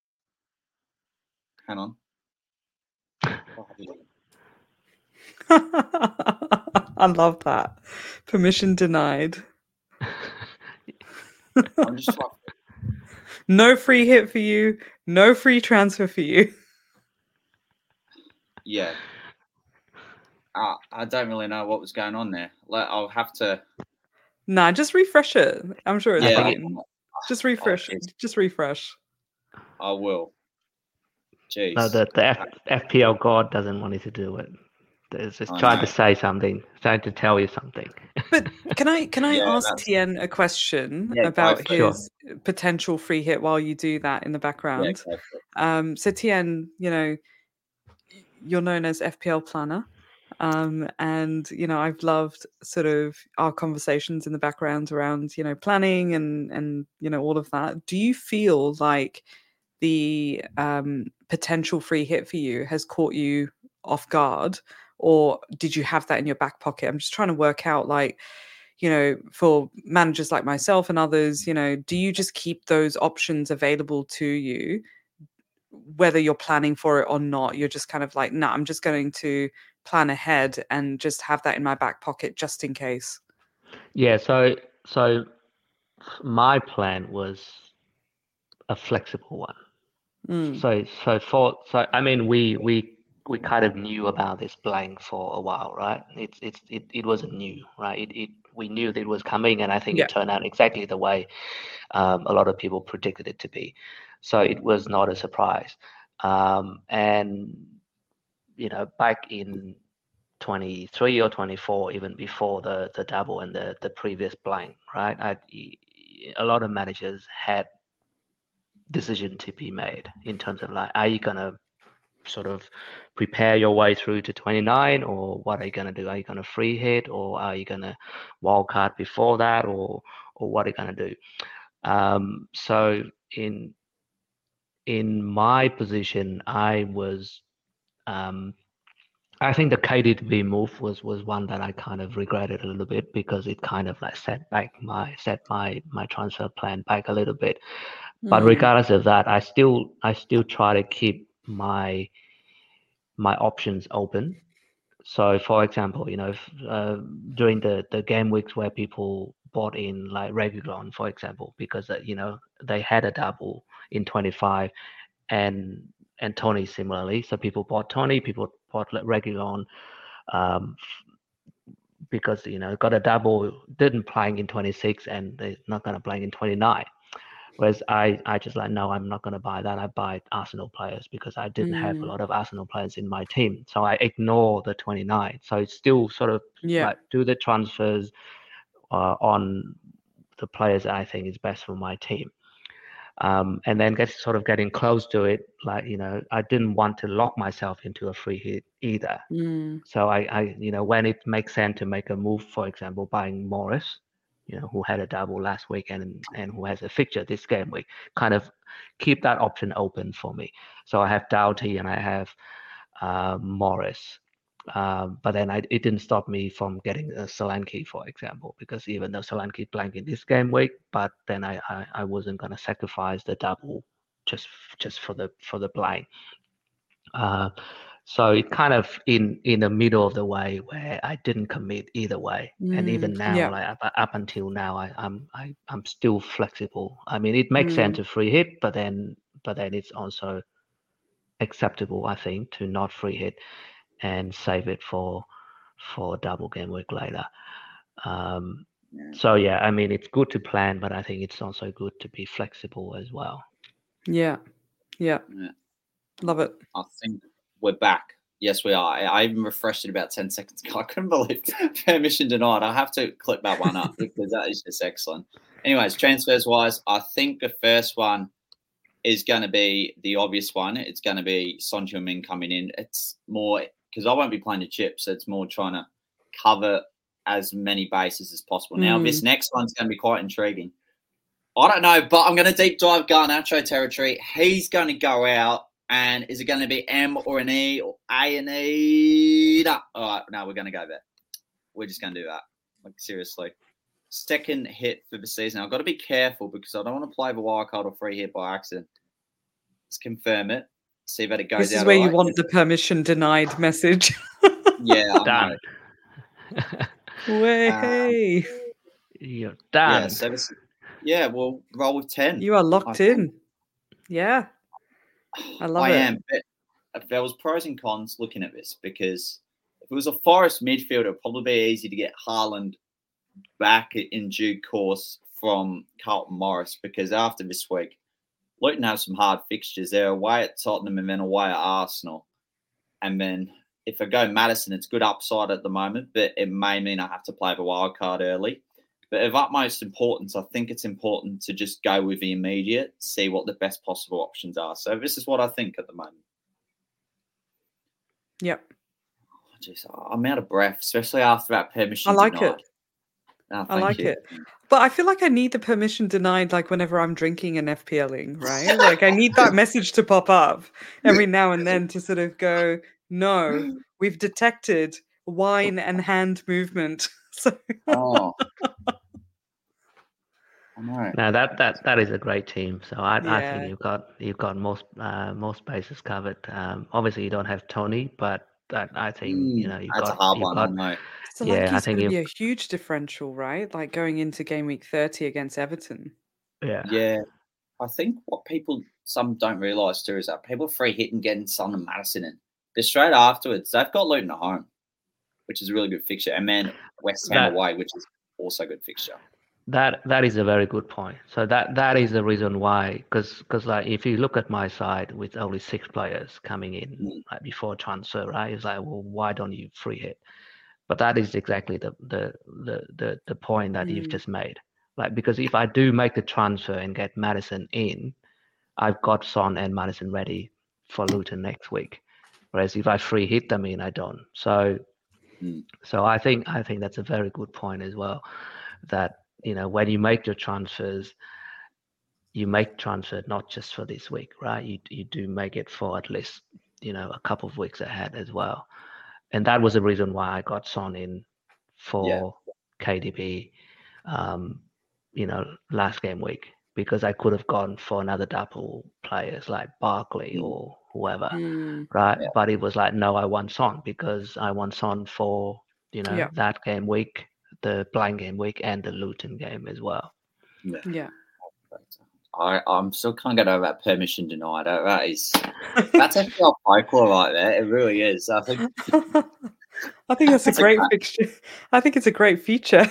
Hang on. I love that. Permission denied. I'm just trying. No free hit for you. No free transfer for you. Yeah. Uh, I don't really know what was going on there. Like, I'll have to. Nah, just refresh it. I'm sure it's Yeah, fine. I- Just refresh. oh, it's- just refresh. I will. Jeez. No, the the F, FPL god doesn't want you to do it. It's just I trying know. to say something, trying to tell you something. But can I can I Yeah, ask that's- Tien a question Yeah, go about for it. his potential free hit while you do that in the Yeah, background? go for it. Um, so Tien, you know, you're known as F P L Planner. Um, and you know, I've loved sort of our conversations in the background around, you know, planning and and you know, all of that. Do you feel like the um, potential free hit for you has caught you off guard, or did you have that in your back pocket? I'm just trying to work out, like, you know, for managers like myself and others, you know, do you just keep those options available to you, whether you're planning for it or not? You're just kind of like, no, nah, I'm just going to plan ahead and just have that in my back pocket just in case. Yeah, so so my plan was a flexible one. Mm. So so for so I mean we we we kind of knew about this blank for a while, right? It's it's it, it wasn't new, right? It, it we knew that it was coming, and I think Yeah. it turned out exactly the way um, a lot of people predicted it to be. So it was not a surprise. Um, and you know, back in twenty-three or twenty-four, even before the the double and the the previous blank, right? I, a lot of managers had decision to be made in terms of, like, are you gonna sort of prepare your way through to twenty-nine, or what are you gonna do? Are you gonna free hit, or are you gonna wildcard before that, or or what are you gonna do? Um, so in in my position, I was um, I think the K D B move was was one that I kind of regretted a little bit, because it kind of like set back my set my my transfer plan back a little bit. But Mm. regardless of that, I still I still try to keep my my options open. So, for example, you know, if, uh, during the the game weeks where people bought in like Reguilon, for example, because uh, you know, they had a double in twenty-five, and and Tony similarly. So people bought Tony, people bought Reguilon, um, because, you know, got a double, didn't playing in twenty-six, and they're not going to play in twenty-nine. Whereas I, I just like, no, I'm not going to buy that. I buy Arsenal players because I didn't have a Mm. lot of Arsenal players in my team. So I ignore the twenty-nine. So it's still sort of Yeah. like do the transfers uh, on the players I think is best for my team. Um, and then get sort of getting close to it. Like, you know, I didn't want to lock myself into a free hit either. Mm. So I, I, you know, when it makes sense to make a move, for example, buying Morris, you know, who had a double last week and and who has a fixture this game week, kind of keep that option open for me. So I have Doughty and I have uh, Morris. Um, but then I, it didn't stop me from getting a Solanke, for example, because even though Solanke blanked in this game week, but then I, I, I wasn't going to sacrifice the double just just for the for the blank. Uh, so it kind of in in the middle of the way where I didn't commit either way, Mm. and even now, Yeah. like up, up until now, I, I'm I, I'm still flexible. I mean, it makes Mm. sense to free hit, but then but then it's also acceptable, I think, to not free hit and save it for for double game week later. Um, Yeah. so yeah, I mean, it's good to plan, but I think it's also good to be flexible as well. Yeah. Yeah. Yeah. Love it. I think we're back. Yes, we are. I, I even refreshed it about ten seconds ago. I couldn't believe permission denied. I have to click that one up because that is just excellent. Anyways, transfers wise, I think the first one is going to be the obvious one. It's going to be Son Heung-min coming in. It's more because I won't be playing the chips. So it's more trying to cover as many bases as possible. Now, Mm. this next one's going to be quite intriguing. I don't know, but I'm going to deep dive Garnacho territory. He's going to go out. And is it going to be M or an E or A and E? No. All right, no, we're going to go there. We're just going to do that. Like, seriously. Second hit for the season. I've got to be careful because I don't want to play the wild card or free hit by accident. Let's confirm it. See that it goes out. This is where right. you want the permission denied message. Yeah, I Done. know. Way. You're done. Yeah, so this, Yeah, we'll roll with ten. You are locked I in. think. Yeah. I love I it. am. But there was pros and cons looking at this because if it was a Forest midfielder, it would probably be easy to get Haaland back in due course from Carlton Morris because after this week, Luton have some hard fixtures. They're away at Tottenham and then away at Arsenal. And then if I go Maddison, it's good upside at the moment, but it may mean I have to play the wild card early. But of utmost importance, I think it's important to just go with the immediate, see what the best possible options are. So this is what I think at the moment. Yep. Oh, geez, I'm out of breath, especially after that permission I like denied. it. Oh, I like you. it. But I feel like I need the permission denied like whenever I'm drinking and FPLing, right? Like I need that message to pop up every now and then to sort of go, no, we've detected wine and hand movement. So Oh. I know. No, that that that is a great team. So I I Yeah. think you've got you've got most uh, most bases covered. Um, obviously you don't have Tony, but that I think you know you've That's a got hard you've one, I got know. So yeah. like I he's think going to you be a huge differential, right? Like going into game week thirty against Everton. yeah Yeah. I think what people some don't realise too is that people free hit and getting Son and Maddison in. But straight afterwards, they've got Luton at home, which is a really good fixture, and then West Ham that away, which is also a good fixture. that that is a very good point. So that that is the reason why, because because like if you look at my side with only six players coming in Mm. like before transfer, right? It's like, well, why don't you free hit? But that is exactly the the the the, the point that you've Mm. just made. Like because if I do make the transfer and get Maddison in, I've got Son and Maddison ready for Luton next week. Whereas if I free hit them in, I don't. So Mm. so I think I think that's a very good point as well. That you know when you make your transfers, you make transfer not just for this week, right? You you do make it for at least you know a couple of weeks ahead as well. And that was the reason why I got Son in for yeah. K D B, um, you know, last game week because I could have gone for another double players like Barkley Mm. or whoever, Mm. right? Yeah. But it was like, no, I want Son because I want Son for, you know, Yeah. that game week, the blind game week and the Luton game as well. Yeah. Yeah. I, I'm still can't get over that permission denied. That is that's a folklore right there. It really is. I think I think that's a great fixture. I think it's a great feature.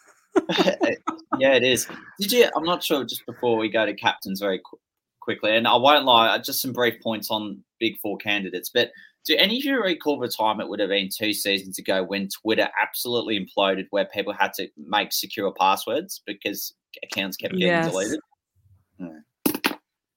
Yeah, it is. Did you? I'm not sure. Just before we go to captains, very qu- quickly, and I won't lie. Just some brief points on big four candidates. But do any of you recall the time it would have been two seasons ago when Twitter absolutely imploded, where people had to make secure passwords because accounts kept getting Yes. deleted? Yeah.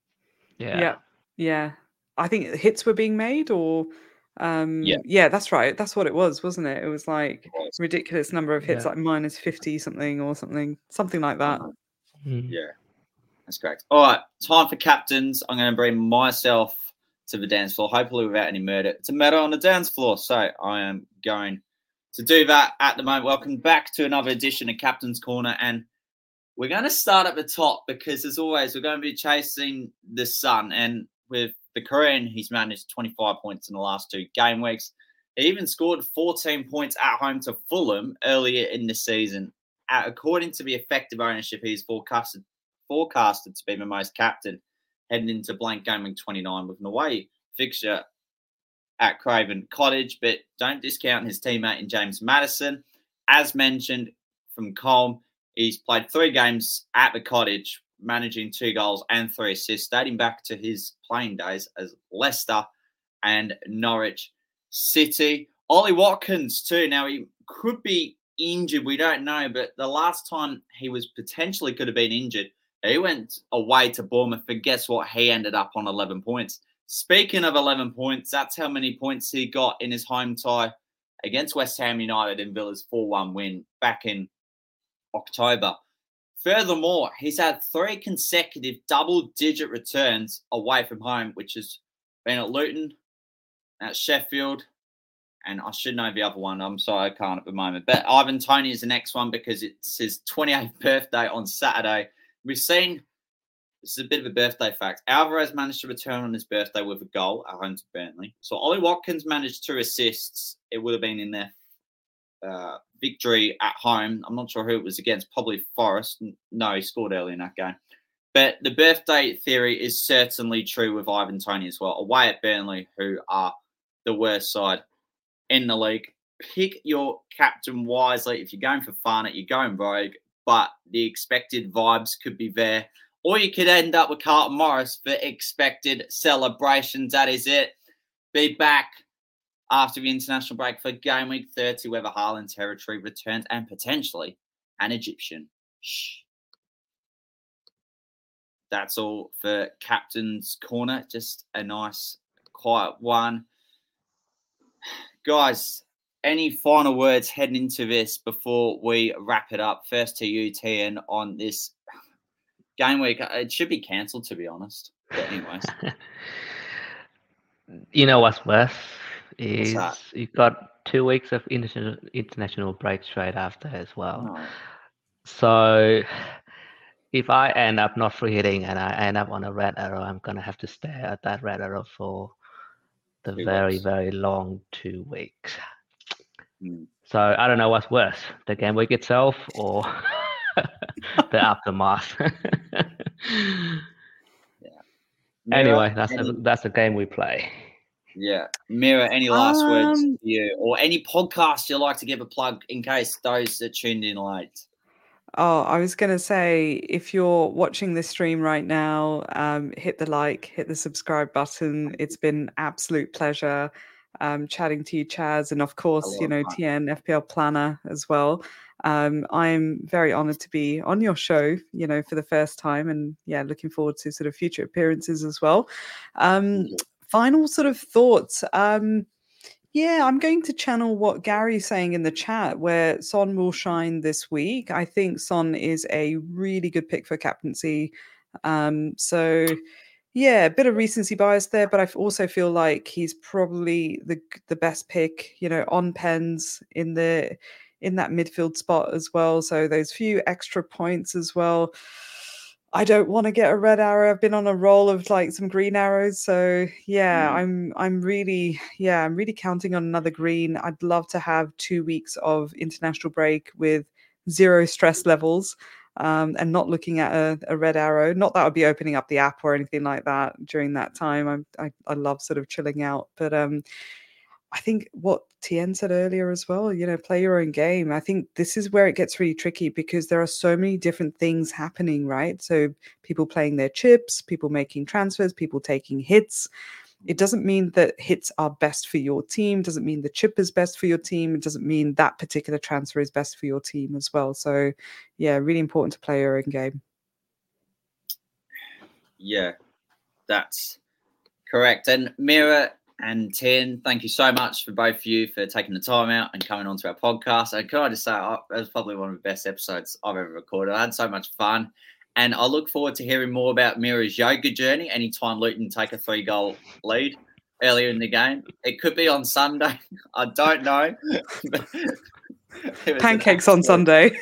Yeah. Yeah. I think hits were being made or um Yeah. yeah, that's right. That's what it was, wasn't it? It was like It was. ridiculous number of hits, Yeah. like minus fifty something or something, something like that. Uh-huh. Mm. Yeah, that's correct. All right, time for captains. I'm going to bring myself to the dance floor, hopefully without any murder. It's a murder on the dance floor, so I am going to do that at the moment. Welcome back to another edition of Captain's Corner, and we're going to start at the top because, as always, we're going to be chasing the sun. And with the Korean, he's managed twenty-five points in the last two game weeks. He even scored fourteen points at home to Fulham earlier in the season. Uh, according to the effective ownership, he's forecasted forecasted to be the most captain heading into blank game week twenty-nine with an away fixture at Craven Cottage. But don't discount his teammate in James Maddison. As mentioned from Colm, he's played three games at the Cottage, managing two goals and three assists, dating back to his playing days as Leicester and Norwich City. Ollie Watkins too. Now, he could be injured. We don't know. But the last time he was potentially could have been injured, he went away to Bournemouth. But guess what? He ended up on eleven points. Speaking of eleven points, that's how many points he got in his home tie against West Ham United in Villa's four one win back in October. Furthermore, he's had three consecutive double-digit returns away from home, which has been at Luton, at Sheffield, and I should know the other one. I'm sorry, I can't at the moment. But Ivan Toney is the next one because it's his twenty-eighth birthday on Saturday. We've seen, this is a bit of a birthday fact, Alvarez managed to return on his birthday with a goal at home to Burnley. So Ollie Watkins managed two assists. It would have been in their uh, victory at home. I'm not sure who it was against, probably Forest. No, he scored early in that game. But the birthday theory is certainly true with Ivan Toney as well. Away at Burnley, who are the worst side in the league. Pick your captain wisely. If you're going for fun, you're going rogue, but the expected vibes could be there. Or you could end up with Carlton Morris for expected celebrations. That is it. Be back after the international break for game week thirty, where the Haaland territory returns and potentially an Egyptian. Shh. That's all for Captain's Corner. Just a nice, quiet one. Guys, any final words heading into this before we wrap it up? First to you, T N, on this game week. It should be cancelled, to be honest. But anyways. You know what's worse is you've got two weeks of international international break straight after as well. Oh. So if I end up not free hitting and I end up on a red arrow, I'm going to have to stare at that red arrow for the Two very, weeks. very long two weeks. Mm. So I don't know what's worse, the game week itself or the aftermath. Yeah. Anyway, Mira, that's any, the, that's the game we play. Yeah. Mira, any last Um, words for you? Or any podcast you'd like to give a plug in case those that tuned in late? Oh, I was going to say, if you're watching this stream right now, um, hit the like, hit the subscribe button. It's been absolute pleasure um, chatting to you, Chaz, and of course, lot you of know, fun. T N, F P L Planner as well. Um, I'm very honored to be on your show, you know, for the first time, and yeah, looking forward to sort of future appearances as well. Um, final sort of thoughts. Um, Yeah, I'm going to channel what Gary's saying in the chat, where Son will shine this week. I think Son is a really good pick for captaincy. Um, so, yeah, a bit of recency bias there, but I also feel like he's probably the the best pick, you know, on pens in the in that midfield spot as well. So those few extra points as well. I don't want to get a red arrow. I've been on a roll of like some green arrows. So yeah, Mm. I'm I'm really yeah, I'm really counting on another green. I'd love to have two weeks of international break with zero stress levels. Um, and not looking at a, a red arrow. Not that I'd be opening up the app or anything like that during that time. I'm, I I love sort of chilling out. But um I think what Tien said earlier as well, you know, play your own game. I think this is where it gets really tricky because there are so many different things happening, right? So people playing their chips, people making transfers, people taking hits. It doesn't mean that hits are best for your team, doesn't mean the chip is best for your team, it doesn't mean that particular transfer is best for your team as well. So yeah, really important to play your own game. Yeah, that's correct. And Mira and Tien, thank you so much for both of you for taking the time out and coming onto our podcast. And can I just say, oh, it was probably one of the best episodes I've ever recorded. I had so much fun. And I look forward to hearing more about Mira's yoga journey anytime Luton take a three-goal lead earlier in the game. It could be on Sunday. I don't know. Pancakes on Sunday.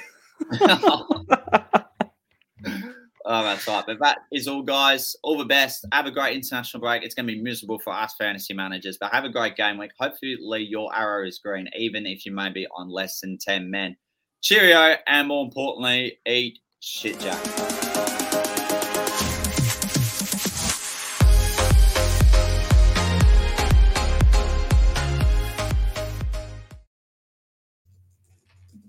Oh, that's right. But that is all, guys. All the best. Have a great international break. It's going to be miserable for us fantasy managers, but have a great game week. Hopefully your arrow is green, even if you may be on less than ten men. Cheerio, and more importantly, eat shit, Jack.